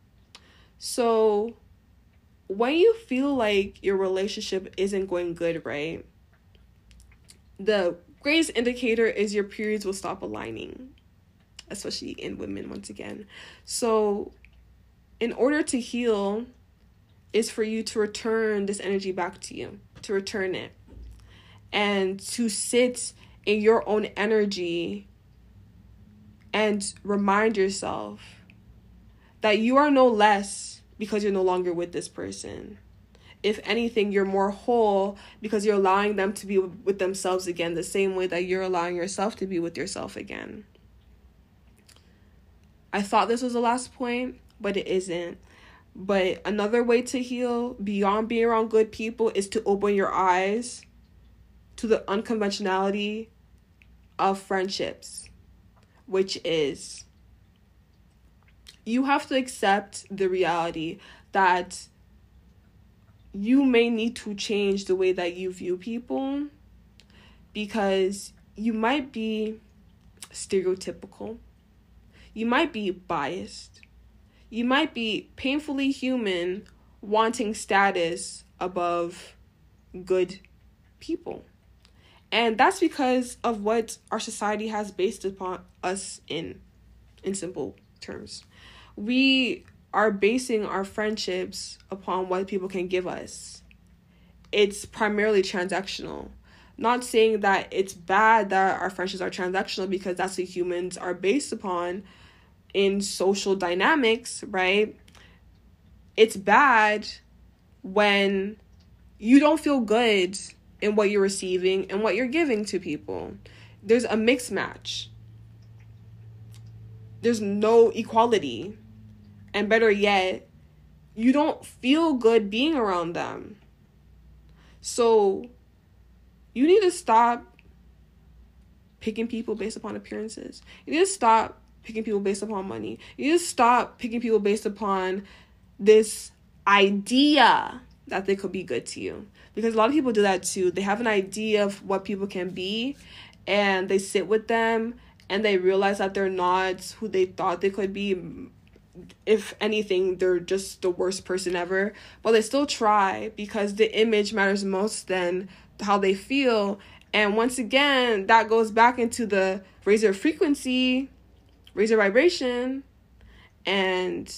S1: So when you feel like your relationship isn't going good, right? The greatest indicator is your periods will stop aligning, especially in women, once again. So in order to heal, is for you to return this energy back to you, to return it, and to sit in your own energy and remind yourself that you are no less because you're no longer with this person. If anything, you're more whole because you're allowing them to be with themselves again, the same way that you're allowing yourself to be with yourself again. I thought this was the last point, but it isn't. But another way to heal beyond being around good people is to open your eyes to the unconventionality of friendships, which is you have to accept the reality that you may need to change the way that you view people because you might be stereotypical. You might be biased. You might be painfully human, wanting status above good people. And that's because of what our society has based upon us in, in simple terms. We are basing our friendships upon what people can give us. It's primarily transactional. Not saying that it's bad that our friendships are transactional, because that's what humans are based upon in social dynamics, right? It's bad when you don't feel good in what you're receiving and what you're giving to people. There's a mixed match. There's no equality. And better yet, you don't feel good being around them. So you need to stop picking people based upon appearances. You need to stop picking people based upon money. You need to stop picking people based upon this idea that they could be good to you. Because a lot of people do that too. They have an idea of what people can be, and they sit with them and they realize that they're not who they thought they could be. If anything, they're just the worst person ever. But they still try, because the image matters most than how they feel. And once again, that goes back into the raise your frequency, raise your vibration, and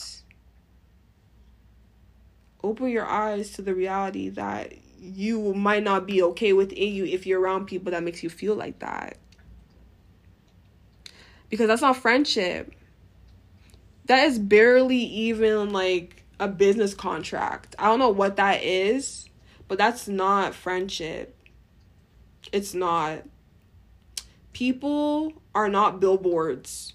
S1: open your eyes to the reality that you might not be okay within you if you're around people that makes you feel like that. Because that's not friendship. That is barely even like a business contract. I don't know what that is, but that's not friendship. It's not. People are not billboards.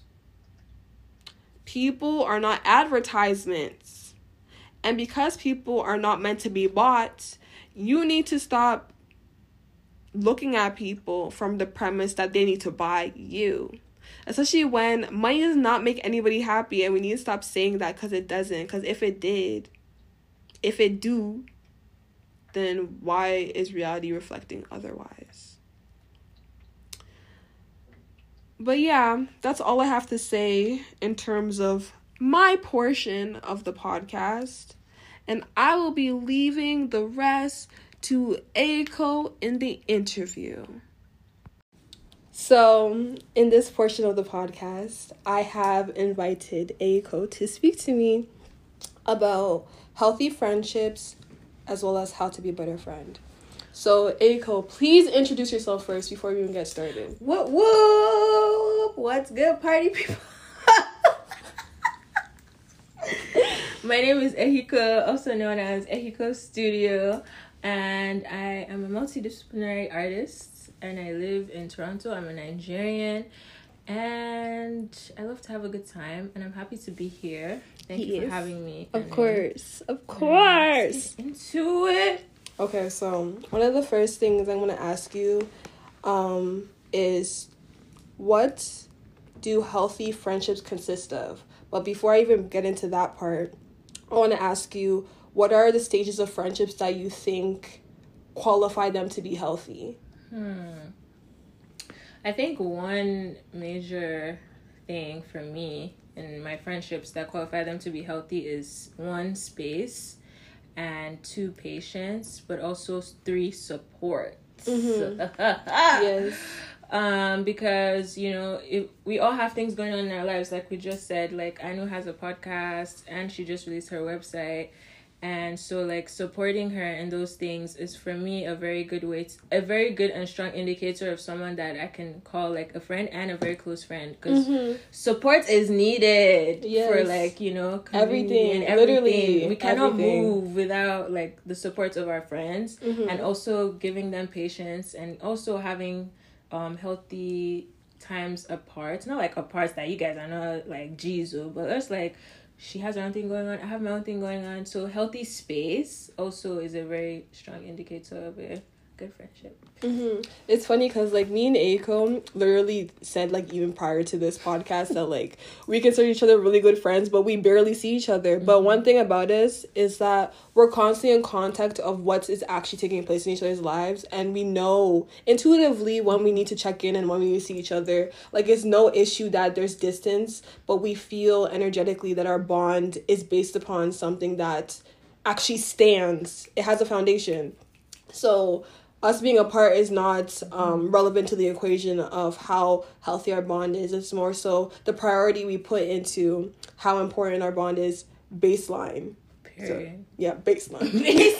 S1: People are not advertisements. And because people are not meant to be bought, you need to stop looking at people from the premise that they need to buy you. Especially when money does not make anybody happy, and we need to stop saying that, because it doesn't. Because if it did, if it do, then why is reality reflecting otherwise? But yeah, that's all I have to say in terms of my portion of the podcast. And I will be leaving the rest to Aiko in the interview. So, in this portion of the podcast, I have invited Aiko to speak to me about healthy friendships as well as how to be a better friend. So, Aiko, please introduce yourself first before we even get started.
S2: Whoop, whoop! What's good, party people? My name is Ehiko, also known as Ehiko Studio, and I am a multidisciplinary artist, and I live in Toronto. I'm a Nigerian, and I love to have a good time, and I'm happy to be here. Thank
S1: He
S2: you for
S1: is.
S2: having me.
S1: Of
S2: and
S1: course, of course.
S2: Into it.
S1: Okay, so one of the first things I'm going to ask you um, is, what do healthy friendships consist of? But before I even get into that part, I want to ask you, what are the stages of friendships that you think qualify them to be healthy?
S2: Hmm. I think one major thing for me in my friendships that qualify them to be healthy is, one, space, and two, patience, but also three, support.
S1: Mm-hmm. Yes.
S2: Um, because, you know, if we all have things going on in our lives, like we just said. Like, Anu has a podcast, and she just released her website. And so, like, supporting her in those things is, for me, a very good way, to, a very good and strong indicator of someone that I can call, like, a friend and a very close friend. Because mm-hmm. support is needed
S1: yes.
S2: for, like, you know,
S1: everything.
S2: And everything.
S1: Literally.
S2: We cannot
S1: everything.
S2: move without, like, the support of our friends. Mm-hmm. And also giving them patience, and also having um healthy times apart. Not, like, apart that you guys are not, like, Jesus, but it's, like, she has her own thing going on, I have my own thing going on. So healthy space also is a very strong indicator of a good friendship.
S1: Mm-hmm. It's funny because, like, me and Aiko literally said, like, even prior to this podcast that, like, we consider each other really good friends, but we barely see each other. Mm-hmm. But one thing about us is that we're constantly in contact of what is actually taking place in each other's lives, and we know intuitively when we need to check in and when we need to see each other. Like, it's no issue that there's distance, but we feel energetically that our bond is based upon something that actually stands. It has a foundation. So us being apart is not um, relevant to the equation of how healthy our bond is. It's more so the priority we put into how important our bond is baseline.
S2: Period.
S1: So, yeah, baseline.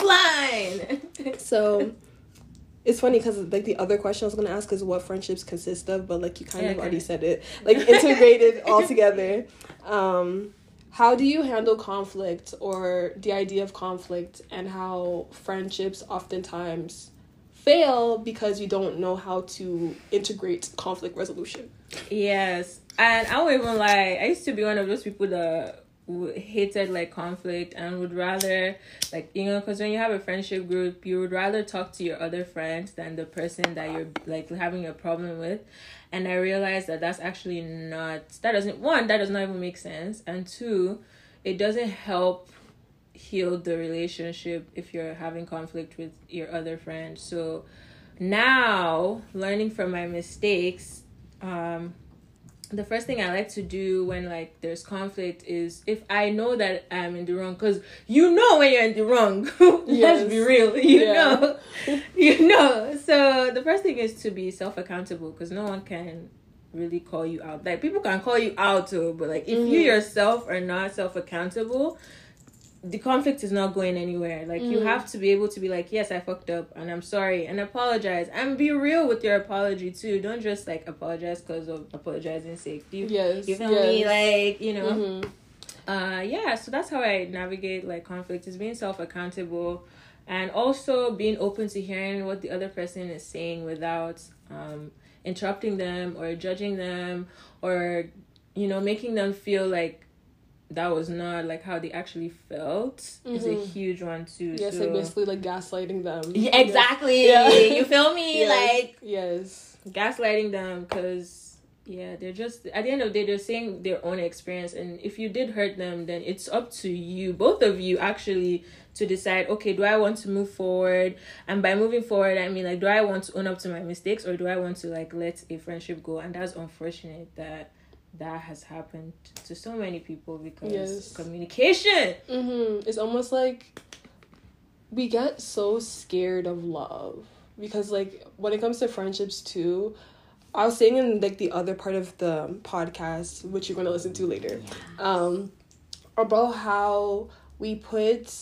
S2: Baseline.
S1: So it's funny because like the other question I was gonna ask is what friendships consist of, but like you kind
S2: yeah,
S1: of
S2: okay.
S1: already said it, like integrated all together. Um, how do you handle conflict or the idea of conflict, and how friendships oftentimes fail because you don't know how to integrate conflict resolution?
S2: Yes, and I won't even lie. I used to be one of those people that hated like conflict and would rather like, you know, because when you have a friendship group, you would rather talk to your other friends than the person that you're like having a problem with. And I realized that that's actually not, that doesn't, one, that does not even make sense, and two, it doesn't help heal the relationship if you're having conflict with your other friend. So now, learning from my mistakes, um the first thing I like to do when like there's conflict is, if I know that I'm in the wrong, because you know when you're in the wrong. Let's be real, you yeah. know you know so the first thing is to be self-accountable, because no one can really call you out. Like, people can call you out too, but like if mm-hmm. you yourself are not self-accountable, the conflict is not going anywhere. Like, mm. you have to be able to be like, yes, I fucked up and I'm sorry, and apologize, and be real with your apology too. Don't just like apologize because of apologizing sake. You,
S1: yes,
S2: you feel
S1: yes.
S2: me? Like, you know,
S1: mm-hmm.
S2: uh, yeah. So that's how I navigate like conflict, is being self accountable, and also being open to hearing what the other person is saying without um interrupting them or judging them, or, you know, making them feel like that was not like how they actually felt. Mm-hmm. Is a huge one too.
S1: Yes, so, like basically like gaslighting them.
S2: Yeah, exactly.
S1: Yeah.
S2: You feel me?
S1: Yes.
S2: Like,
S1: yes,
S2: gaslighting them, because yeah, they're just, at the end of the day, they're saying their own experience, and if you did hurt them, then it's up to you, both of you actually, to decide, okay, do I want to move forward? And by moving forward, I mean like, do I want to own up to my mistakes, or do I want to like let a friendship go? And that's unfortunate that that has happened to so many people, because yes. communication.
S1: Mm-hmm. It's almost like we get so scared of love, because like when it comes to friendships too, I was saying in like the other part of the podcast, which you're going to listen to later, yeah. um, about how we put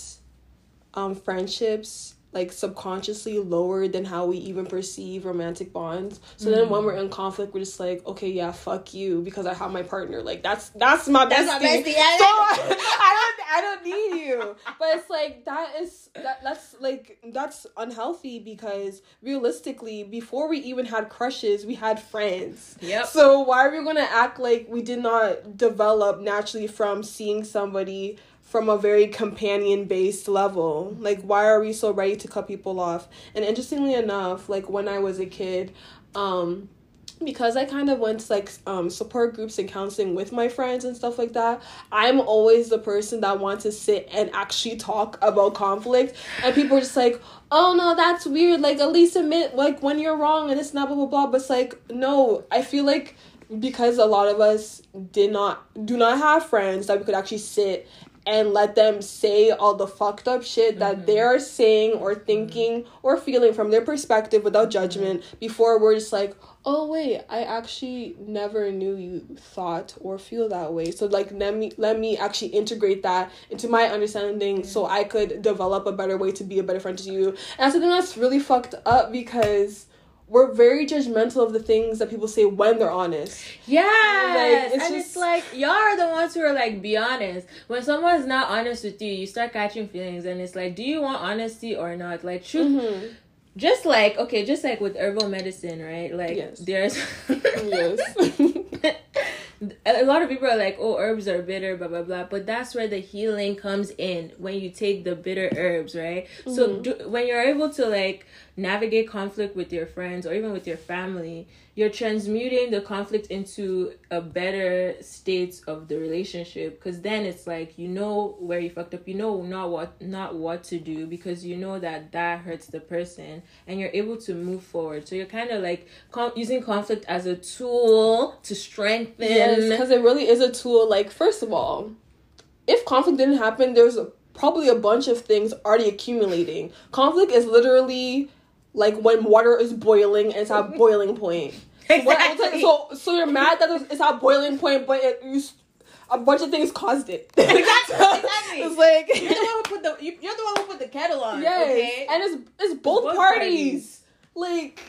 S1: um friendships like subconsciously lower than how we even perceive romantic bonds. So mm. then when we're in conflict, we're just like, okay, yeah, fuck you, because I have my partner. Like, that's that's my bestie. That's my bestie. Yeah. So I don't I don't need you. But it's like, that is that that's like that's unhealthy, because realistically, before we even had crushes, we had friends.
S2: Yep.
S1: So why are we gonna act like we did not develop naturally from seeing somebody from a very companion-based level? Like, why are we so ready to cut people off? And interestingly enough, like, when I was a kid, um, because I kind of went to, like, um, support groups and counseling with my friends and stuff like that, I'm always the person that wants to sit and actually talk about conflict. And people are just like, oh, no, that's weird. Like, at least admit, like, when you're wrong and it's not blah, blah, blah. But it's like, no, I feel like because a lot of us did not, do not have friends that we could actually sit and let them say all the fucked up shit that mm-hmm. they're saying or thinking mm-hmm. or feeling from their perspective without judgment, mm-hmm. before we're just like, oh, wait, I actually never knew you thought or feel that way. So, like, let me let me actually integrate that into my understanding, mm-hmm. so I could develop a better way to be a better friend to you. And I think that's really fucked up, because we're very judgmental of the things that people say when they're honest.
S2: Yes,
S1: like, it's
S2: and
S1: just,
S2: it's like, y'all are the ones who are like, be honest. When someone's not honest with you, you start catching feelings, and it's like, do you want honesty or not? Like, truth. Mm-hmm. Just like, okay, just like with herbal medicine, right? Like, yes. there's... yes. A lot of people are like, oh, herbs are bitter, blah, blah, blah. But that's where the healing comes in, when you take the bitter herbs, right? Mm-hmm. So do, when you're able to, like, navigate conflict with your friends or even with your family, you're transmuting the conflict into a better state of the relationship, because then it's like, you know where you fucked up, you know not what not what to do, because you know that that hurts the person, and you're able to move forward. So you're kind of like com- using conflict as a tool to strengthen.
S1: Yes, because it really is a tool. Like, first of all, if conflict didn't happen, there's a, probably a bunch of things already accumulating. Conflict is literally like when water is boiling and it's at boiling point.
S2: Exactly.
S1: So, so you're mad that it's at boiling point, but it, you, a bunch of things caused it.
S2: Exactly. Exactly.
S1: It's like
S2: you're the one who put the you, you're the one who put the kettle on.
S1: Yes.
S2: Okay.
S1: And it's it's both,
S2: both
S1: parties. parties. Like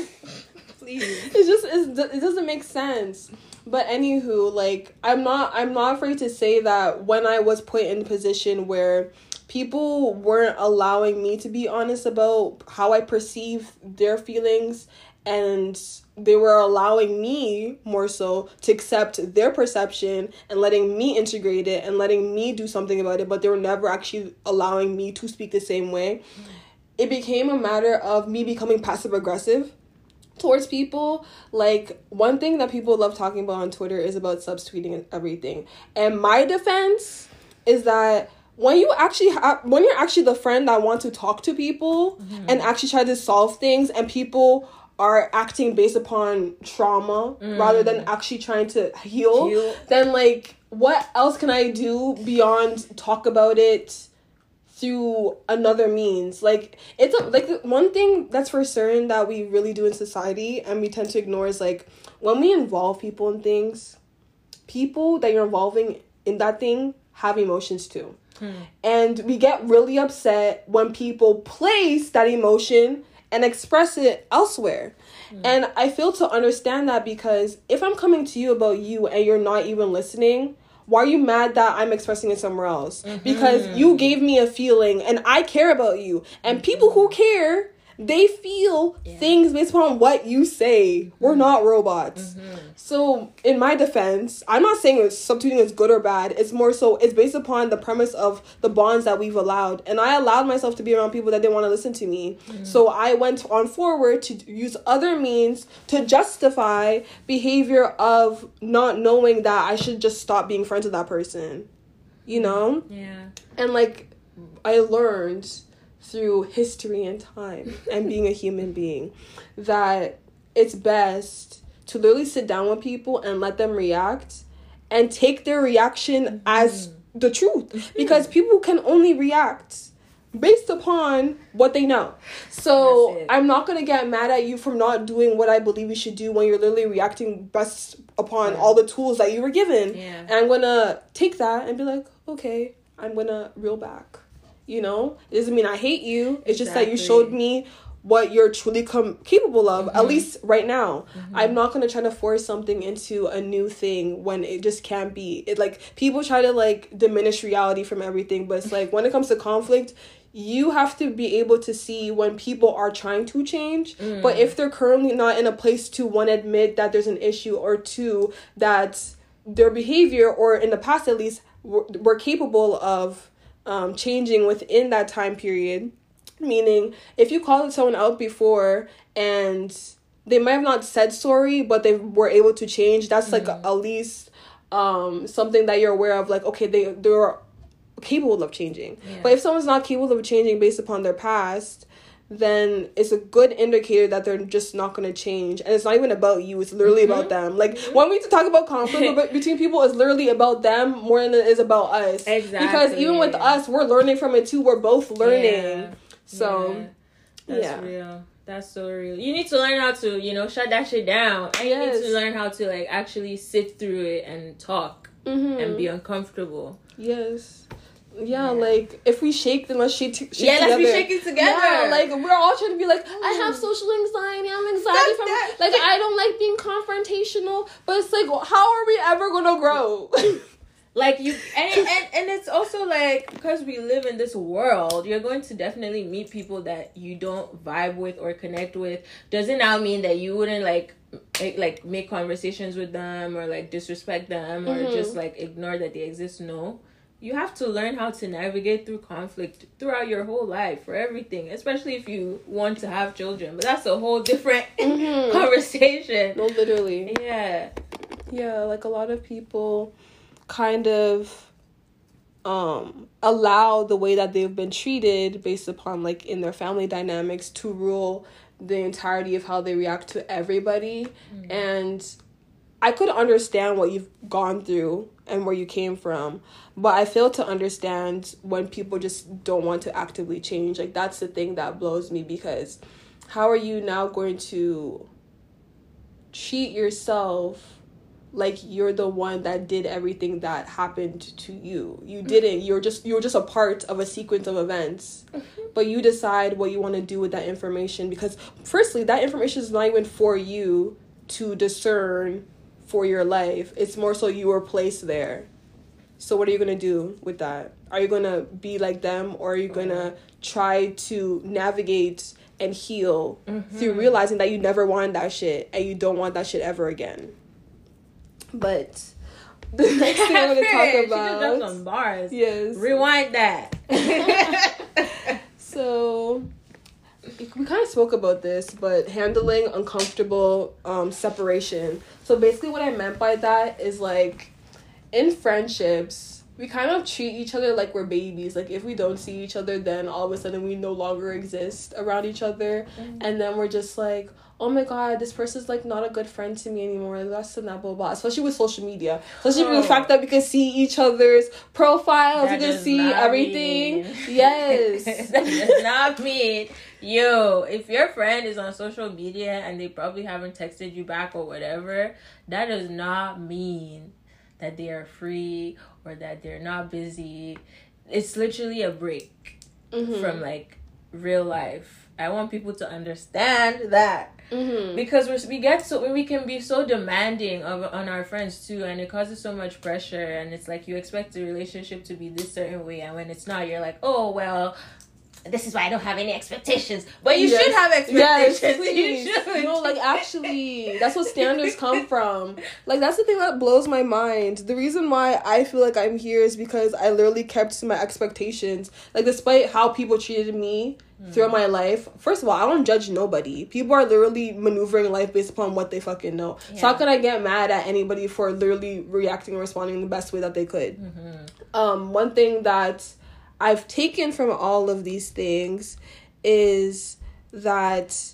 S2: please.
S1: It's just it's, it doesn't make sense. But anywho, like I'm not I'm not afraid to say that when I was put in a position where people weren't allowing me to be honest about how I perceive their feelings, and they were allowing me more so to accept their perception and letting me integrate it and letting me do something about it, but they were never actually allowing me to speak the same way. It became a matter of me becoming passive aggressive towards people. Like, one thing that people love talking about on Twitter is about subtweeting and everything. And my defense is that when you actually have, when you're actually the friend that wants to talk to people mm-hmm. and actually try to solve things, and people are acting based upon trauma mm. rather than actually trying to heal, heal, then like what else can I do beyond talk about it through another means? Like, it's a, like one thing that's for certain that we really do in society and we tend to ignore is like when we involve people in things, people that you're involving in that thing have emotions too. Hmm. And we get really upset when people place that emotion and express it elsewhere. Mm. And I fail to understand that, because if I'm coming to you about you and you're not even listening, why are you mad that I'm expressing it somewhere else? Mm-hmm. Because you gave me a feeling and I care about you. And mm-hmm. people who care, they feel yeah. things based upon what you say. Mm-hmm. We're not robots. Mm-hmm. So in my defense, I'm not saying subtweeting is good or bad. It's more so it's based upon the premise of the bonds that we've allowed. And I allowed myself to be around people that didn't want to listen to me. Mm-hmm. So I went on forward to use other means to justify behavior of not knowing that I should just stop being friends with that person. You know?
S2: Yeah.
S1: And like I learned through history and time and being a human being that it's best to literally sit down with people and let them react and take their reaction mm-hmm. as the truth, mm-hmm. because people can only react based upon what they know. So I'm not going to get mad at you for not doing what I believe you should do when you're literally reacting based upon yeah. all the tools that you were given.
S2: Yeah.
S1: And I'm going to take that and be like, okay, I'm going to reel back. You know, it doesn't mean I hate you. It's exactly. just that you showed me what you're truly com- capable of, mm-hmm. at least right now. Mm-hmm. I'm not going to try to force something into a new thing when it just can't be. It like people try to like diminish reality from everything, but it's like when it comes to conflict, you have to be able to see when people are trying to change, mm. but if they're currently not in a place to, one, admit that there's an issue, or two, that their behavior, or in the past at least, were, were capable of Um, changing within that time period. Meaning, if you called someone out before and they might have not said sorry, but they were able to change, that's like mm-hmm. at least um, something that you're aware of. Like, okay, they, they're capable of changing. Yeah. But if someone's not capable of changing based upon their past, then it's a good indicator that they're just not going to change. And it's not even about you. It's literally mm-hmm. about them. Like, mm-hmm. when we talk about conflict between people, it's literally about them more than it is about us.
S2: Exactly.
S1: Because even with us, we're learning from it too. We're both learning. Yeah. So,
S2: yeah. That's
S1: yeah.
S2: real. That's so real. You need to learn how to, you know, shut that shit down. And yes. you need to learn how to, like, actually sit through it and talk mm-hmm. and be uncomfortable.
S1: Yes. Yeah, yeah, like, if we shake, then let's shake, t- shake
S2: yeah,
S1: together.
S2: let's be shaking together.
S1: Yeah, like, we're all trying to be like, I have social anxiety, I'm anxiety from, like, I don't like being confrontational, but it's like, how are we ever gonna grow?
S2: Like, you, and, and, and it's also, like, because we live in this world, you're going to definitely meet people that you don't vibe with or connect with. Doesn't now mean that you wouldn't, like, make, like, make conversations with them or, like, disrespect them or mm-hmm. just, like, ignore that they exist. No. You have to learn how to navigate through conflict throughout your whole life for everything, especially if you want to have children. But that's a whole different mm-hmm. conversation.
S1: No, literally.
S2: Yeah.
S1: Yeah, like a lot of people kind of um, allow the way that they've been treated based upon, like, in their family dynamics to rule the entirety of how they react to everybody. Mm-hmm. And I could understand what you've gone through and where you came from, but I fail to understand when people just don't want to actively change. Like, that's the thing that blows me, because how are you now going to treat yourself like you're the one that did everything that happened to you. You didn't. You're just you're just a part of a sequence of events. But you decide what you want to do with that information, because firstly, that information is not even for you to discern for your life. It's more so you were placed there. So what are you going to do with that? Are you going to be like them, or are you going to try to navigate and heal mm-hmm. through realizing that you never wanted that shit and you don't want that shit ever again? But the next thing I'm going to talk about...
S2: She just dropped some bars.
S1: Yes.
S2: Rewind that.
S1: So, we kind of spoke about this, but handling uncomfortable um, separation. So, basically what I meant by that is, like, in friendships, we kind of treat each other like we're babies. Like, if we don't see each other, then all of a sudden we no longer exist around each other. Mm-hmm. And then we're just like, oh my god, this person's like not a good friend to me anymore. That's and that, blah, blah. Especially with social media. Especially oh. with the fact that we can see each other's profiles. That we can see everything. Mean. Yes.
S2: That does not mean, yo, if your friend is on social media and they probably haven't texted you back or whatever, that does not mean that they are free or that they're not busy. It's literally a break mm-hmm. from like real life. I want people to understand that. Mm-hmm. Because we're, we get so we can be so demanding of on our friends too, and it causes so much pressure, and it's like you expect the relationship to be this certain way, and when it's not, you're like, oh well, this is why I don't have any expectations. But you yes. should have expectations. Yes, please. You should.
S1: No, like actually, that's what standards come from. Like that's the thing that blows my mind. The reason why I feel like I'm here is because I literally kept to my expectations. Like despite how people treated me mm. throughout my life. First of all, I don't judge nobody. People are literally maneuvering life based upon what they fucking know. Yeah. So how can I get mad at anybody for literally reacting and responding the best way that they could? Mm-hmm. Um, one thing that I've taken from all of these things is that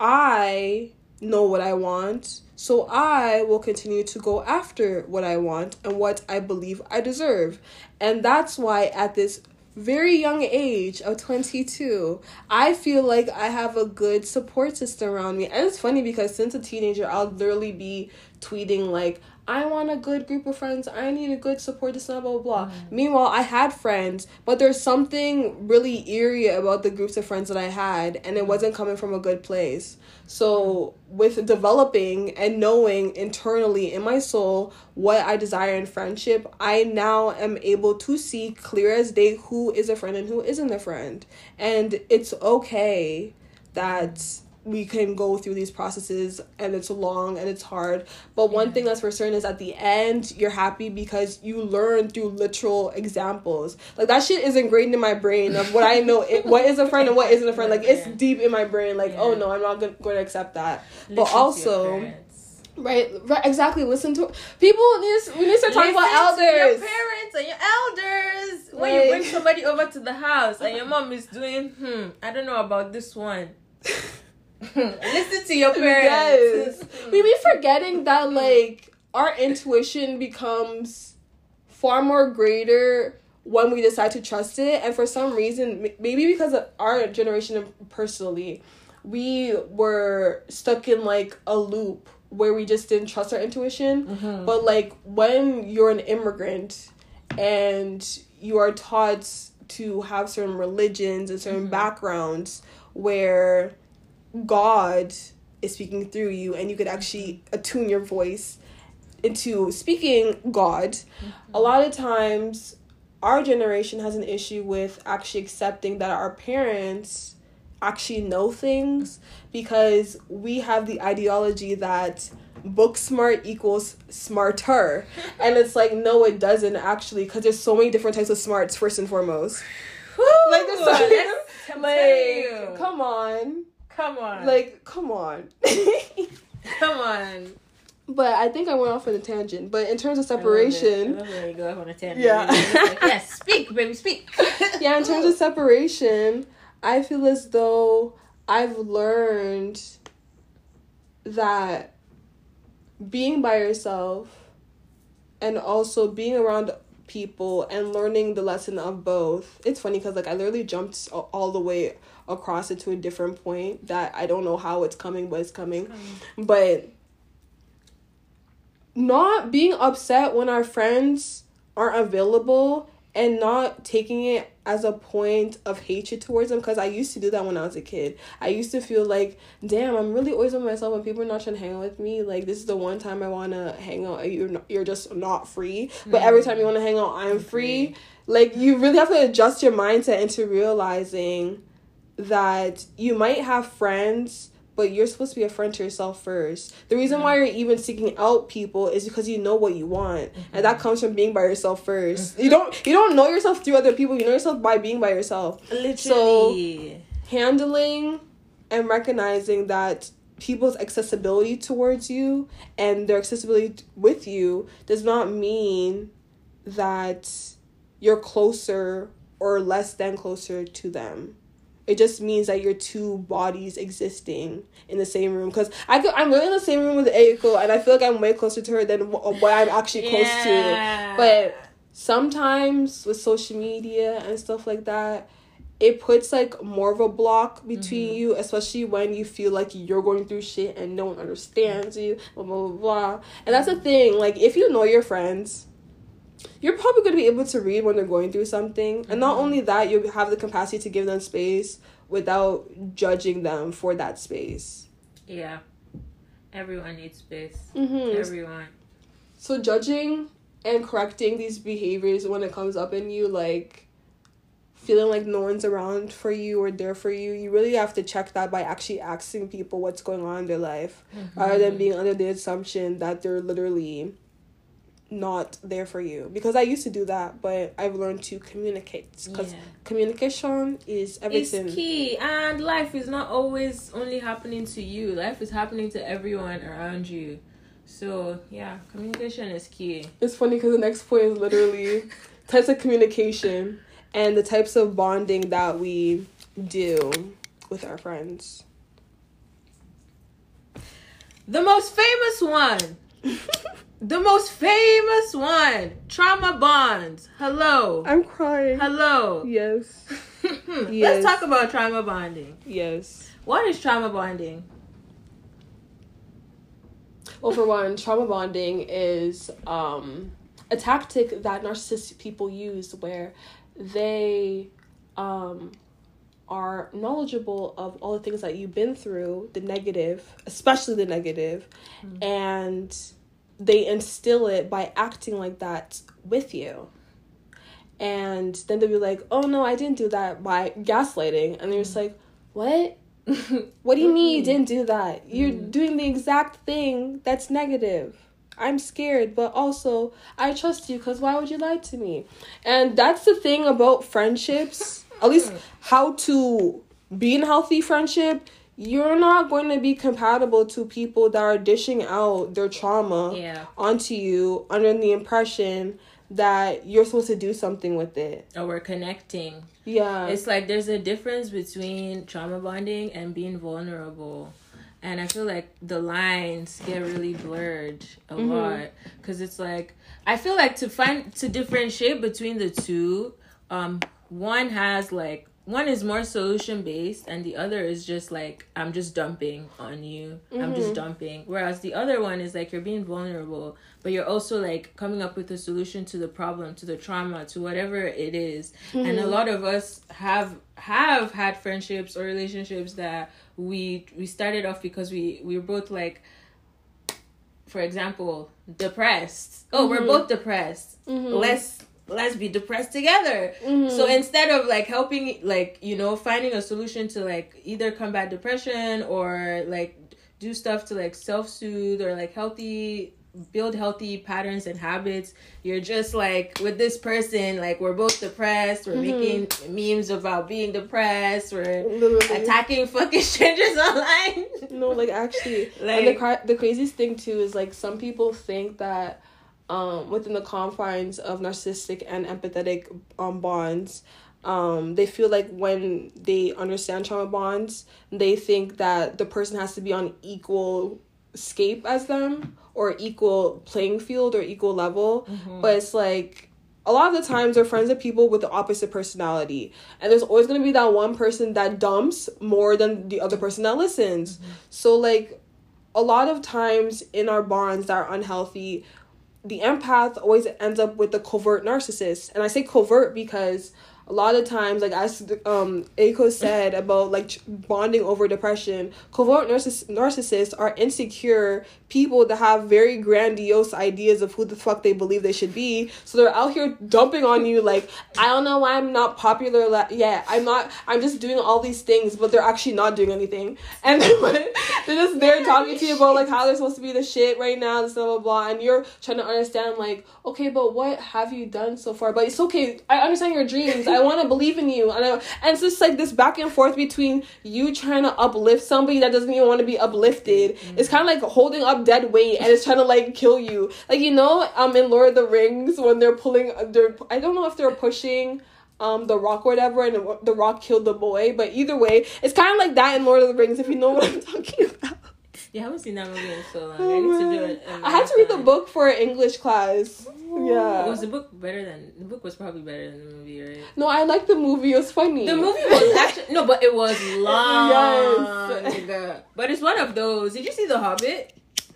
S1: I know what I want, so I will continue to go after what I want and what I believe I deserve. And that's why at this very young age of twenty-two, I feel like I have a good support system around me. And it's funny because since a teenager, I'll literally be tweeting like, I want a good group of friends. I need a good support system, blah, blah, blah. Mm. Meanwhile, I had friends, but there's something really eerie about the groups of friends that I had, and it wasn't coming from a good place. So with developing and knowing internally in my soul what I desire in friendship, I now am able to see clear as day who is a friend and who isn't a friend. And it's okay that we can go through these processes and it's long and it's hard, but one yeah. thing that's for certain is at the end you're happy because you learn through literal examples. Like that shit is ingrained in my brain of what I know it, what is a friend and what isn't a friend. Like it's deep in my brain, like yeah. oh no, I'm not going to accept that. Listen but also Right, right, exactly. Listen to people. Need to, we need to start talking
S2: Listen
S1: about elders.
S2: To your parents and your elders. When like, you bring somebody over to the house and your mom is doing, hmm, I don't know about this one. Listen to your parents. Yes.
S1: We be forgetting that like our intuition becomes far more greater when we decide to trust it, and for some reason, maybe because of our generation personally, we were stuck in like a loop where we just didn't trust our intuition. Mm-hmm. But like when you're an immigrant and you are taught to have certain religions and certain mm-hmm. backgrounds where God is speaking through you and you could actually attune your voice into speaking God, mm-hmm. a lot of times our generation has an issue with actually accepting that our parents actually know things, because we have the ideology that book smart equals smarter. And it's like, no, it doesn't actually, because there's so many different types of smarts, first and foremost.
S2: Woo! Like, there's so many,
S1: like, come on.
S2: Come on.
S1: Like, come on.
S2: Come on.
S1: But I think I went off on a tangent. But in terms of separation...
S2: I love it. I love it. You go off on a tangent.
S1: Yeah.
S2: Like, yes, speak, baby, speak.
S1: Yeah, in terms of separation, I feel as though I've learned that being by yourself and also being around people and learning the lesson of both. It's funny because like I literally jumped all the way across it to a different point that I don't know how it's coming, but it's coming. Mm. But not being upset when our friends aren't available and not taking it as a point of hatred towards them, because I used to do that when I was a kid. I used to feel like, damn, I'm really always with myself when people are not trying to hang out with me. Like, this is the one time I want to hang out. You're, not, you're just not free. But mm-hmm. every time you want to hang out, I'm free. Like, you really have to adjust your mindset into realizing that you might have friends, but you're supposed to be a friend to yourself first. The reason why you're even seeking out people is because you know what you want. Mm-hmm. And that comes from being by yourself first. Mm-hmm. You don't you don't know yourself through other people. You know yourself by being by yourself.
S2: Literally.
S1: So handling and recognizing that people's accessibility towards you and their accessibility with you does not mean that you're closer or less than closer to them. It just means that you're two bodies existing in the same room. Because I could, I'm really in the same room with Aiko, and I feel like I'm way closer to her than what I'm actually close yeah. to. But sometimes with social media and stuff like that, it puts like more of a block between mm-hmm. you, especially when you feel like you're going through shit and no one understands you, blah, blah, blah, blah. And that's the thing. Like, if you know your friends, you're probably going to be able to read when they're going through something. And not only that, you have the capacity to give them space without judging them for that space.
S2: Yeah. Everyone needs space.
S1: Mm-hmm.
S2: Everyone.
S1: So judging and correcting these behaviors when it comes up in you, like feeling like no one's around for you or there for you, you really have to check that by actually asking people what's going on in their life, mm-hmm. rather than being under the assumption that they're literally not there for you. Because I used to do that, but I've learned to communicate, because yeah. communication is everything.
S2: It's key. And life is not always only happening to you. Life is happening to everyone around you. So yeah, communication is key.
S1: It's funny because the next point is literally types of communication and the types of bonding that we do with our friends.
S2: The most famous one The most famous one, trauma bonds. Hello.
S1: I'm crying.
S2: Hello.
S1: Yes.
S2: Let's
S1: yes.
S2: talk about trauma bonding.
S1: Yes.
S2: What is trauma bonding?
S1: Well, for one, trauma bonding is um, a tactic that narcissistic people use where they um, are knowledgeable of all the things that you've been through, the negative, especially the negative, mm-hmm. and they instill it by acting like that with you. And then they'll be like, oh no, I didn't do that, by gaslighting. And they're just like, what? What do you mean you didn't do that? You're mm. doing the exact thing that's negative. I'm scared, but also I trust you, because why would you lie to me? And that's the thing about friendships, at least how to be in healthy friendship. You're not going to be compatible to people that are dishing out their trauma
S2: yeah.
S1: onto you under the impression that you're supposed to do something with it.
S2: Or we're connecting.
S1: Yeah.
S2: It's like there's a difference between trauma bonding and being vulnerable. And I feel like the lines get really blurred a mm-hmm. lot. Because it's like, I feel like to find, to differentiate between the two, um, one has like, one is more solution based and the other is just like, I'm just dumping on you. Mm-hmm. I'm just dumping. Whereas the other one is like, you're being vulnerable, but you're also like coming up with a solution to the problem, to the trauma, to whatever it is. Mm-hmm. And a lot of us have have had friendships or relationships that we we started off because we, we were both like, for example, depressed. Oh, mm-hmm. we're both depressed. Mm-hmm. Let's let's be depressed together. Mm-hmm. So instead of like helping, like, you know, finding a solution to like either combat depression or like do stuff to like self-soothe or like healthy, build healthy patterns and habits, you're just like with this person, like we're both depressed, we're mm-hmm. making memes about being depressed, we're literally attacking fucking strangers online.
S1: No, like actually, like, and the cra- the craziest thing too is like some people think that Um, within the confines of narcissistic and empathetic um, bonds, um, they feel like when they understand trauma bonds, they think that the person has to be on equal scape as them or equal playing field or equal level. Mm-hmm. But it's like, a lot of the times they're friends with people with the opposite personality. And there's always going to be that one person that dumps more than the other person that listens. Mm-hmm. So like, a lot of times in our bonds that are unhealthy, the empath always ends up with the covert narcissist. And I say covert because a lot of times, like as um Aiko said about like bonding over depression, covert narciss- narcissists are insecure people that have very grandiose ideas of who the fuck they believe they should be. So they're out here dumping on you like, I don't know why I'm not popular. La- yeah, I'm not. I'm just doing all these things, but they're actually not doing anything. And they're just there talking to you about like how they're supposed to be the shit right now, and blah blah blah. And you're trying to understand like, okay, but what have you done so far? But it's okay. I understand your dreams. I want to believe in you. And, I, and it's just like this back and forth between you trying to uplift somebody that doesn't even want to be uplifted. Mm-hmm. It's kind of like holding up dead weight and it's trying to like kill you. Like, you know, um, in Lord of the Rings when they're pulling, they're, I don't know if they're pushing um the rock or whatever and the, the rock killed the boy. But either way, it's kind of like that in Lord of the Rings, if you know what I'm talking about.
S2: Yeah, I haven't seen that movie in so long. Oh, I need to do it.
S1: I had to read the book for English class. Ooh. Yeah.
S2: Was the book better than... The book was probably better than the movie, right?
S1: No, I liked the movie. It was funny.
S2: The movie was actually... No, but it was long. Yes. But it's one of those. Did you see The Hobbit?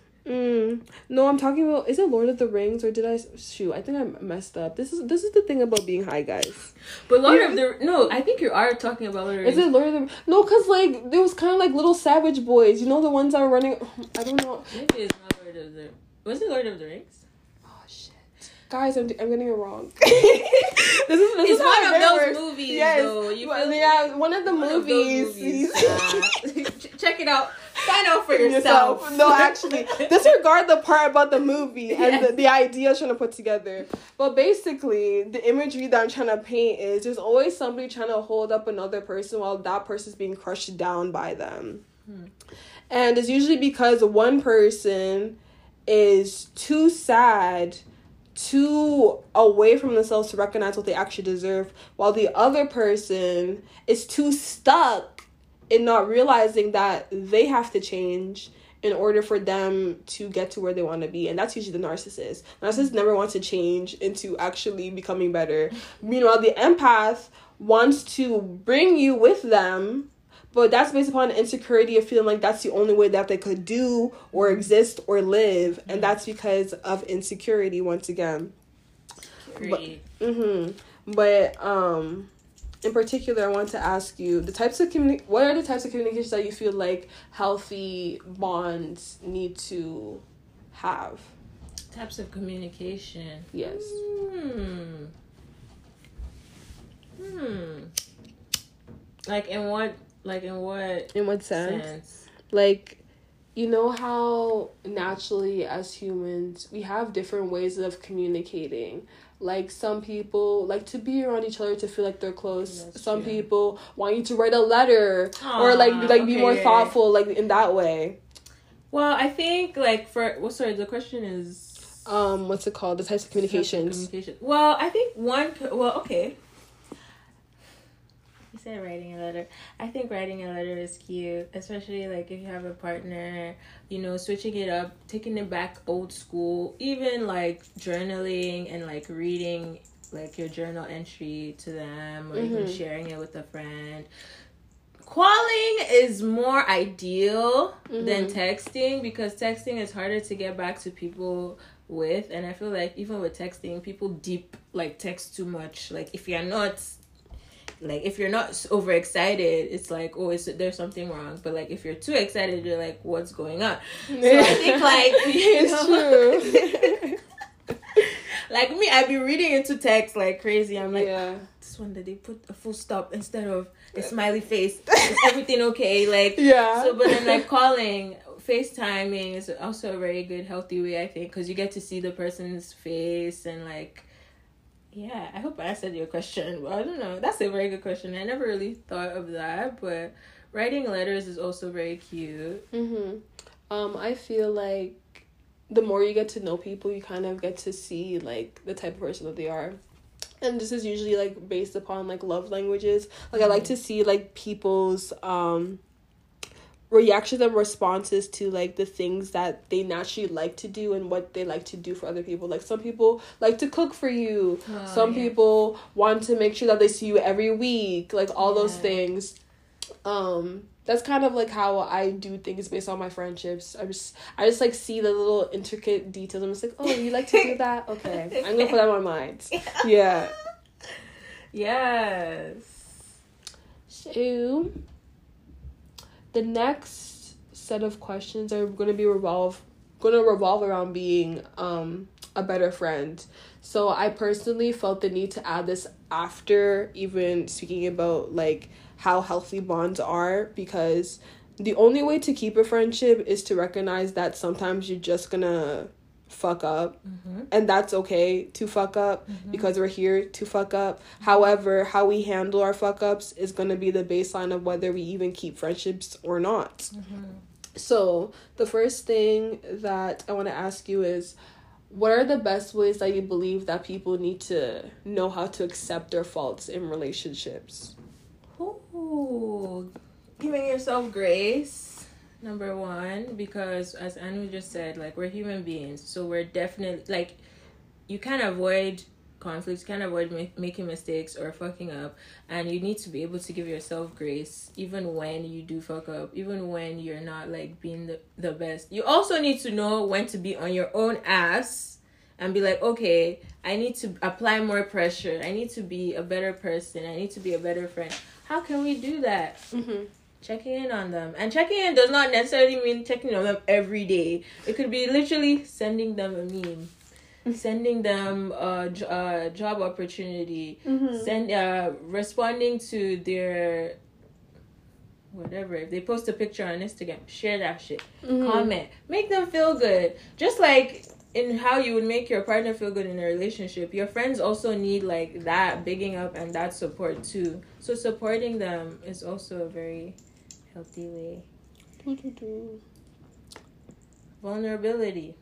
S1: Mm. No, I'm talking about... Is it Lord of the Rings or did I... Shoot, I think I messed up. This is this is the thing about being high, guys.
S2: But Lord yeah. of the... No, I think you are talking about Lord of the Rings.
S1: Is it Lord of the... No, because, like, there was kind of like little savage boys. You know, the ones that are running... I don't know.
S2: Maybe it's not Lord of the... Was it Lord of the Rings?
S1: Oh, shit. Guys, I'm, I'm getting it wrong. this is this
S2: It's
S1: is
S2: one of those
S1: works.
S2: movies,
S1: yes.
S2: though. You
S1: well, yeah, one of the
S2: one
S1: movies.
S2: Of movies. uh, check it out. Find out for yourself. yourself.
S1: No, actually, disregard the part about the movie and yes. the, the idea I'm trying to put together. But basically, the imagery that I'm trying to paint is there's always somebody trying to hold up another person while that person's being crushed down by them. Hmm. And it's usually because one person is too sad, too away from themselves to recognize what they actually deserve, while the other person is too stuck in not realizing that they have to change in order for them to get to where they want to be. And that's usually the narcissist. Narcissist never wants to change into actually becoming better. Meanwhile, the empath wants to bring you with them, but that's based upon insecurity of feeling like that's the only way that they could do or exist or live. And that's because of insecurity once again. But, mm-hmm. but um in particular, I want to ask you the types of communi- what are the types of communications that you feel like healthy bonds need to have?
S2: Types of communication.
S1: Yes.
S2: Hmm. Hmm. Like in what? Like in what?
S1: In what sense?
S2: sense?
S1: Like, you know how naturally as humans we have different ways of communicating. Like, some people like to be around each other to feel like they're close. That's some true. People want you to write a letter. Aww, or, like, like okay. be more thoughtful, like, in that way.
S2: Well, I think, like, for... Well, sorry, the question is...
S1: Um, what's it called? The types of communications.
S2: Types of communication. Well, I think one... Well, okay. You said writing a letter. I think writing a letter is cute, especially like if you have a partner, you know, switching it up, taking it back old school, even like journaling and like reading like your journal entry to them, or mm-hmm. even sharing it with a friend. Calling is more ideal mm-hmm. than texting, because texting is harder to get back to people with, and I feel like even with texting, people deep like text too much. Like if you're not Like, if you're not overexcited, it's like, oh, it's, there's something wrong. But, like, if you're too excited, you're like, what's going on? So, I think, like, you
S1: it's
S2: know. True. Like, me, I've been reading into text like crazy. I'm like,
S1: yeah.
S2: This one that they put a full stop instead of a smiley face. Is everything okay? Like,
S1: yeah.
S2: So, but then, like, calling, FaceTiming is also a very good, healthy way, I think. Because you get to see the person's face and, like... Yeah, I hope I answered your question. Well, I don't know. That's a very good question. I never really thought of that, but writing letters is also very cute.
S1: Mm-hmm. Um, I feel like the more you get to know people, you kind of get to see, like, the type of person that they are. And this is usually, like, based upon, like, love languages. Like, mm-hmm. I like to see, like, people's, um... reactions and responses to like the things that they naturally like to do and what they like to do for other people. Like, some people like to cook for you. Oh, some yeah. people want to make sure that they see you every week. Like, all yeah. those things. Um, that's kind of like how I do things based on my friendships. I just I just like see the little intricate details. I'm just like, oh, you like to do that? Okay, I'm gonna put that on my mind. Yeah.
S2: Yes.
S1: So the next set of questions are gonna be revolve gonna revolve around being um a better friend. So I personally felt the need to add this after even speaking about like how healthy bonds are, because the only way to keep a friendship is to recognize that sometimes you're just gonna fuck up, mm-hmm. and that's okay to fuck up, mm-hmm. because we're here to fuck up. Mm-hmm. However, how we handle our fuck ups is gonna be the baseline of whether we even keep friendships or not. Mm-hmm. So the first thing that I want to ask you is, what are the best ways that you believe that people need to know how to accept their faults in relationships?
S2: Ooh, giving yourself grace, number one, because as Anu just said, like, we're human beings, so we're definitely, like, you can't avoid conflicts, you can't avoid ma- making mistakes or fucking up, and you need to be able to give yourself grace even when you do fuck up, even when you're not, like, being the, the best. You also need to know when to be on your own ass and be like, okay, I need to apply more pressure, I need to be a better person, I need to be a better friend. How can we do that? Mm-hmm. Checking in on them. And checking in does not necessarily mean checking on them every day. It could be literally sending them a meme, sending them a, a job opportunity, mm-hmm. send uh responding to their whatever. If they post a picture on Instagram, share that shit. Mm-hmm. Comment. Make them feel good. Just like in how you would make your partner feel good in a relationship, your friends also need like that bigging up and that support too. So supporting them is also a very healthy way. Vulnerability.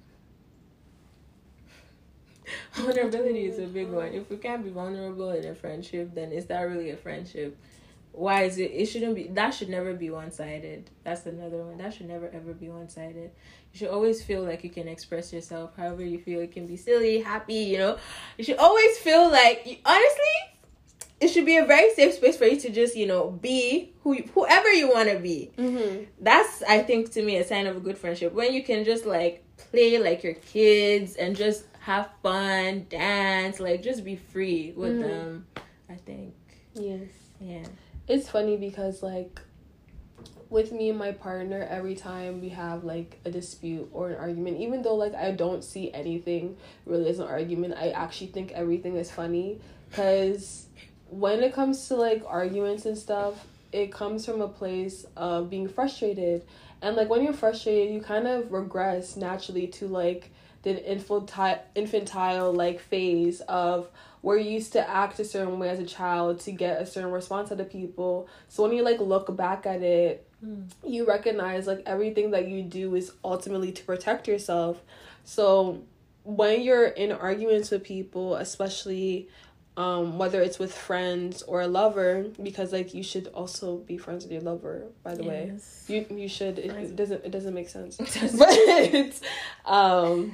S2: Vulnerability is a big one. If we can't be vulnerable in a friendship, then is that really a friendship? Why is it? It shouldn't be. That should never be one-sided. That's another one. That should never ever be one-sided. You should always feel like you can express yourself however you feel. It can be silly, happy, you know. You should always feel like, you, honestly, it should be a very safe space for you to just, you know, be who whoever you want to be. Mm-hmm. That's, I think, to me, a sign of a good friendship. When you can just, like, play like your kids and just have fun, dance, like, just be free with mm-hmm. them, I think.
S1: Yes.
S2: Yeah.
S1: It's funny because, like, with me and my partner, every time we have, like, a dispute or an argument, even though, like, I don't see anything really as an argument, I actually think everything is funny. Because when it comes to, like, arguments and stuff, it comes from a place of being frustrated. And, like, when you're frustrated, you kind of regress naturally to, like, the infantile, infantile, like, phase of where you used to act a certain way as a child to get a certain response out of people. So when you, like, look back at it, mm. you recognize, like, everything that you do is ultimately to protect yourself. So when you're in arguments with people, especially um, whether it's with friends or a lover, because, like, you should also be friends with your lover, by the yes. way. You you should. It, it doesn't it doesn't make sense. But um,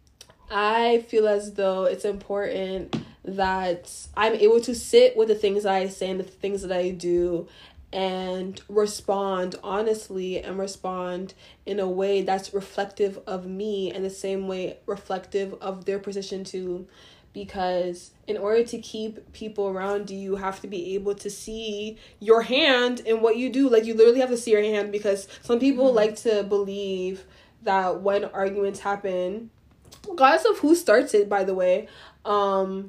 S1: I feel as though it's important that I'm able to sit with the things that I say and the things that I do and respond honestly and respond in a way that's reflective of me and the same way reflective of their position too. Because in order to keep people around you, you have to be able to see your hand in what you do. Like, you literally have to see your hand, because some people mm-hmm. like to believe that when arguments happen, regardless of who starts it, by the way, um,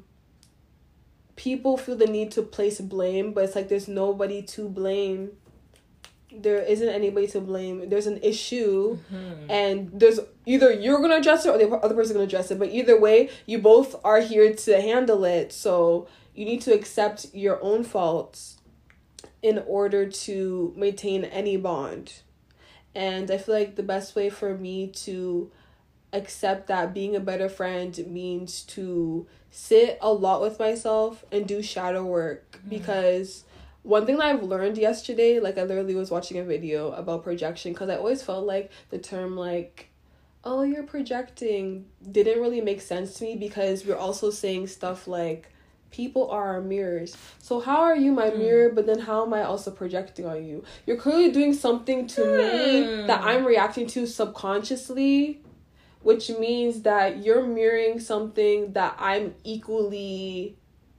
S1: people feel the need to place blame, but it's like there's nobody to blame. There isn't anybody to blame. There's an issue, mm-hmm. and there's either you're gonna address it or the other person's gonna address it. But either way, you both are here to handle it. So you need to accept your own faults in order to maintain any bond. And I feel like the best way for me to accept that being a better friend means to sit a lot with myself and do shadow work, mm. because one thing that I've learned yesterday, like, I literally was watching a video about projection, because I always felt like the term, like, oh, you're projecting, didn't really make sense to me, because we're also saying stuff like people are our mirrors. So how are you my mm. mirror, but then how am I also projecting on you? You're clearly doing something to mm. me that I'm reacting to subconsciously, which means that you're mirroring something that I'm equally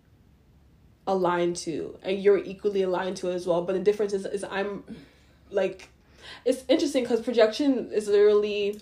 S1: aligned to, and you're equally aligned to as well. But the difference is, is I'm like, it's interesting because projection is literally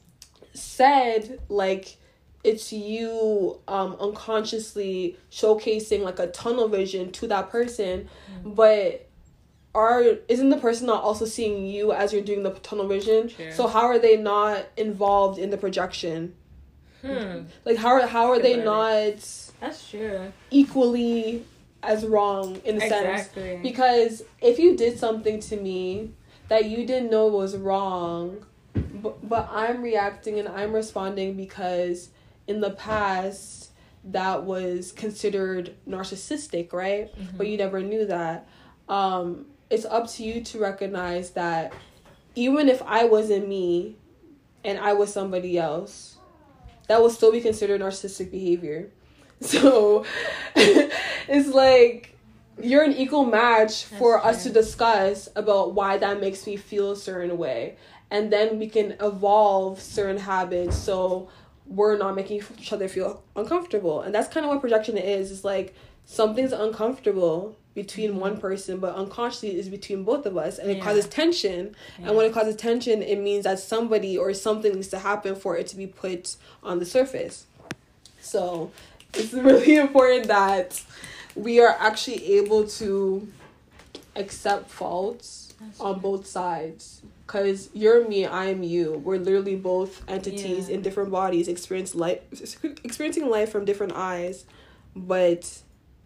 S1: said like it's you um unconsciously showcasing like a tunnel vision to that person, mm. but are isn't the person not also seeing you as you're doing the tunnel vision? Sure. So how are they not involved in the projection? Hmm. Like how are how are they not?
S2: That's true.
S1: Equally as wrong in a exactly. sense, because if you did something to me that you didn't know was wrong, but, but I'm reacting and I'm responding because in the past that was considered narcissistic, right? Mm-hmm. But you never knew that. Um, it's up to you to recognize that even if I wasn't me and I was somebody else, that would still be considered narcissistic behavior. So it's like you're an equal match That's for true. us to discuss about why that makes me feel a certain way. And then we can evolve certain habits so we're not making each other feel uncomfortable. And that's kind of what projection is. It's like something's uncomfortable between mm-hmm. one person, but unconsciously is between both of us. And it yeah. causes tension. Yeah. And when it causes tension, it means that somebody or something needs to happen for it to be put on the surface. So it's really important that we are actually able to accept faults That's on true. both sides. Because you're me, I'm you. We're literally both entities yeah. in different bodies, experience life, experiencing life from different eyes. But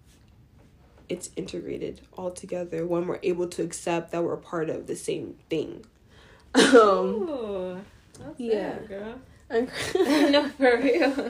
S1: it's integrated all together when we're able to accept that we're part of the same thing. um,
S2: Ooh, that's yeah, it, girl. I'm no, for real.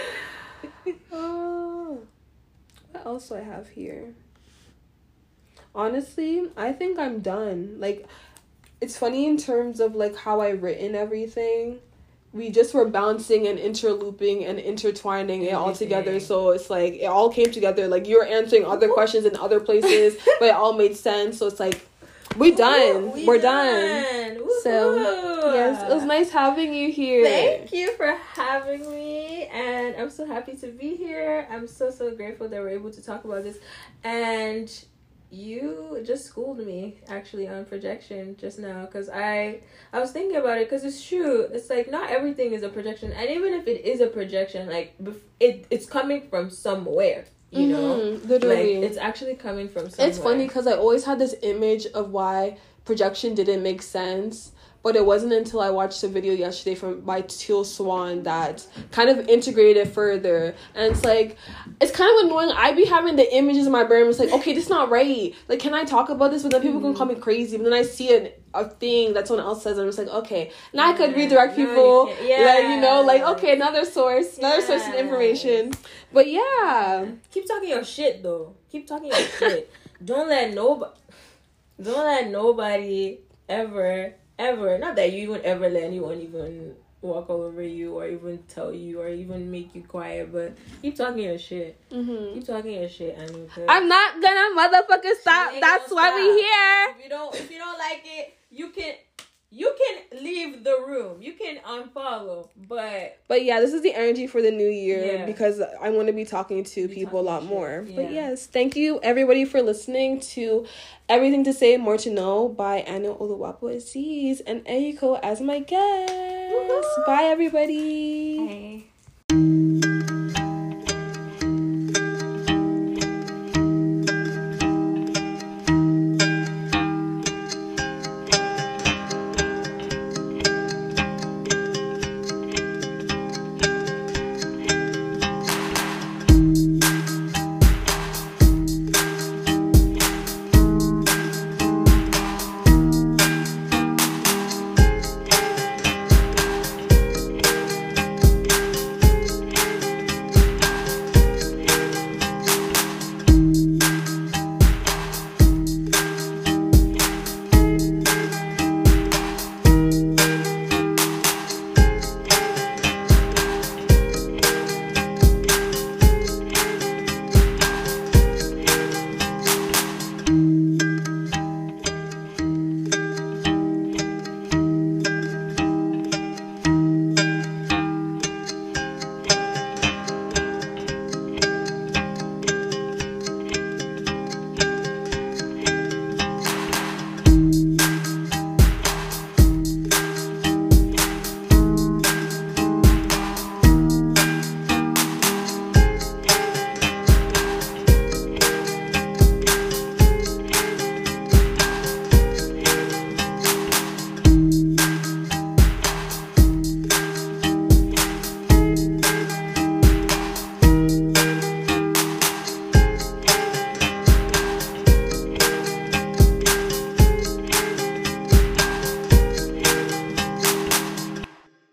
S1: Oh, what else do I have here? Honestly, I think I'm done. Like, it's funny in terms of like how I written everything. We just were bouncing and interlooping and intertwining it all together. So it's like it all came together. Like you were answering other questions in other places, but it all made sense. So it's like we done. Ooh, we we're done. done. So yes, it was nice having you here.
S2: Thank you for having me, and I'm so happy to be here. I'm so so grateful that we're able to talk about this, and you just schooled me actually on projection just now, because I I was thinking about it, because it's true. It's like not everything is a projection, and even if it is a projection, like it it's coming from somewhere. You know, mm-hmm, literally, like, it's actually coming from somewhere.
S1: It's funny because I always had this image of why projection didn't make sense, but it wasn't until I watched a video yesterday from by Teal Swan that kind of integrated it further. And it's like, it's kind of annoying. I be having the images in my brain. It's like, okay, this is not right. Like, can I talk about this? But then people mm-hmm. can call me crazy. But then I see a, a thing that someone else says, and I'm just like, okay. Now yeah, I could redirect people. No, you yeah. Like, you know, like, okay, another source. Another yeah. source of information. But yeah.
S2: Keep talking your shit, though. Keep talking your shit. Don't let nobody... Don't let nobody ever... Ever, not that you even ever let anyone even walk all over you or even tell you or even make you quiet, but keep talking your shit. Mm-hmm. Keep talking your shit, Anu.
S1: I'm not gonna motherfucking stop. That's why stop. we here.
S2: If you don't, if you don't like it, you can, you can leave the room. You can unfollow, but
S1: but yeah, this is the energy for the new year yeah. because I'm going to be talking to be people talking a lot shit. more. Yeah. But yes, thank you everybody for listening to Everything to Say, More to Know by Anu Oluwapo Aziz and Eyiko as my guest. Woo-hoo. Bye, everybody.
S2: Hey.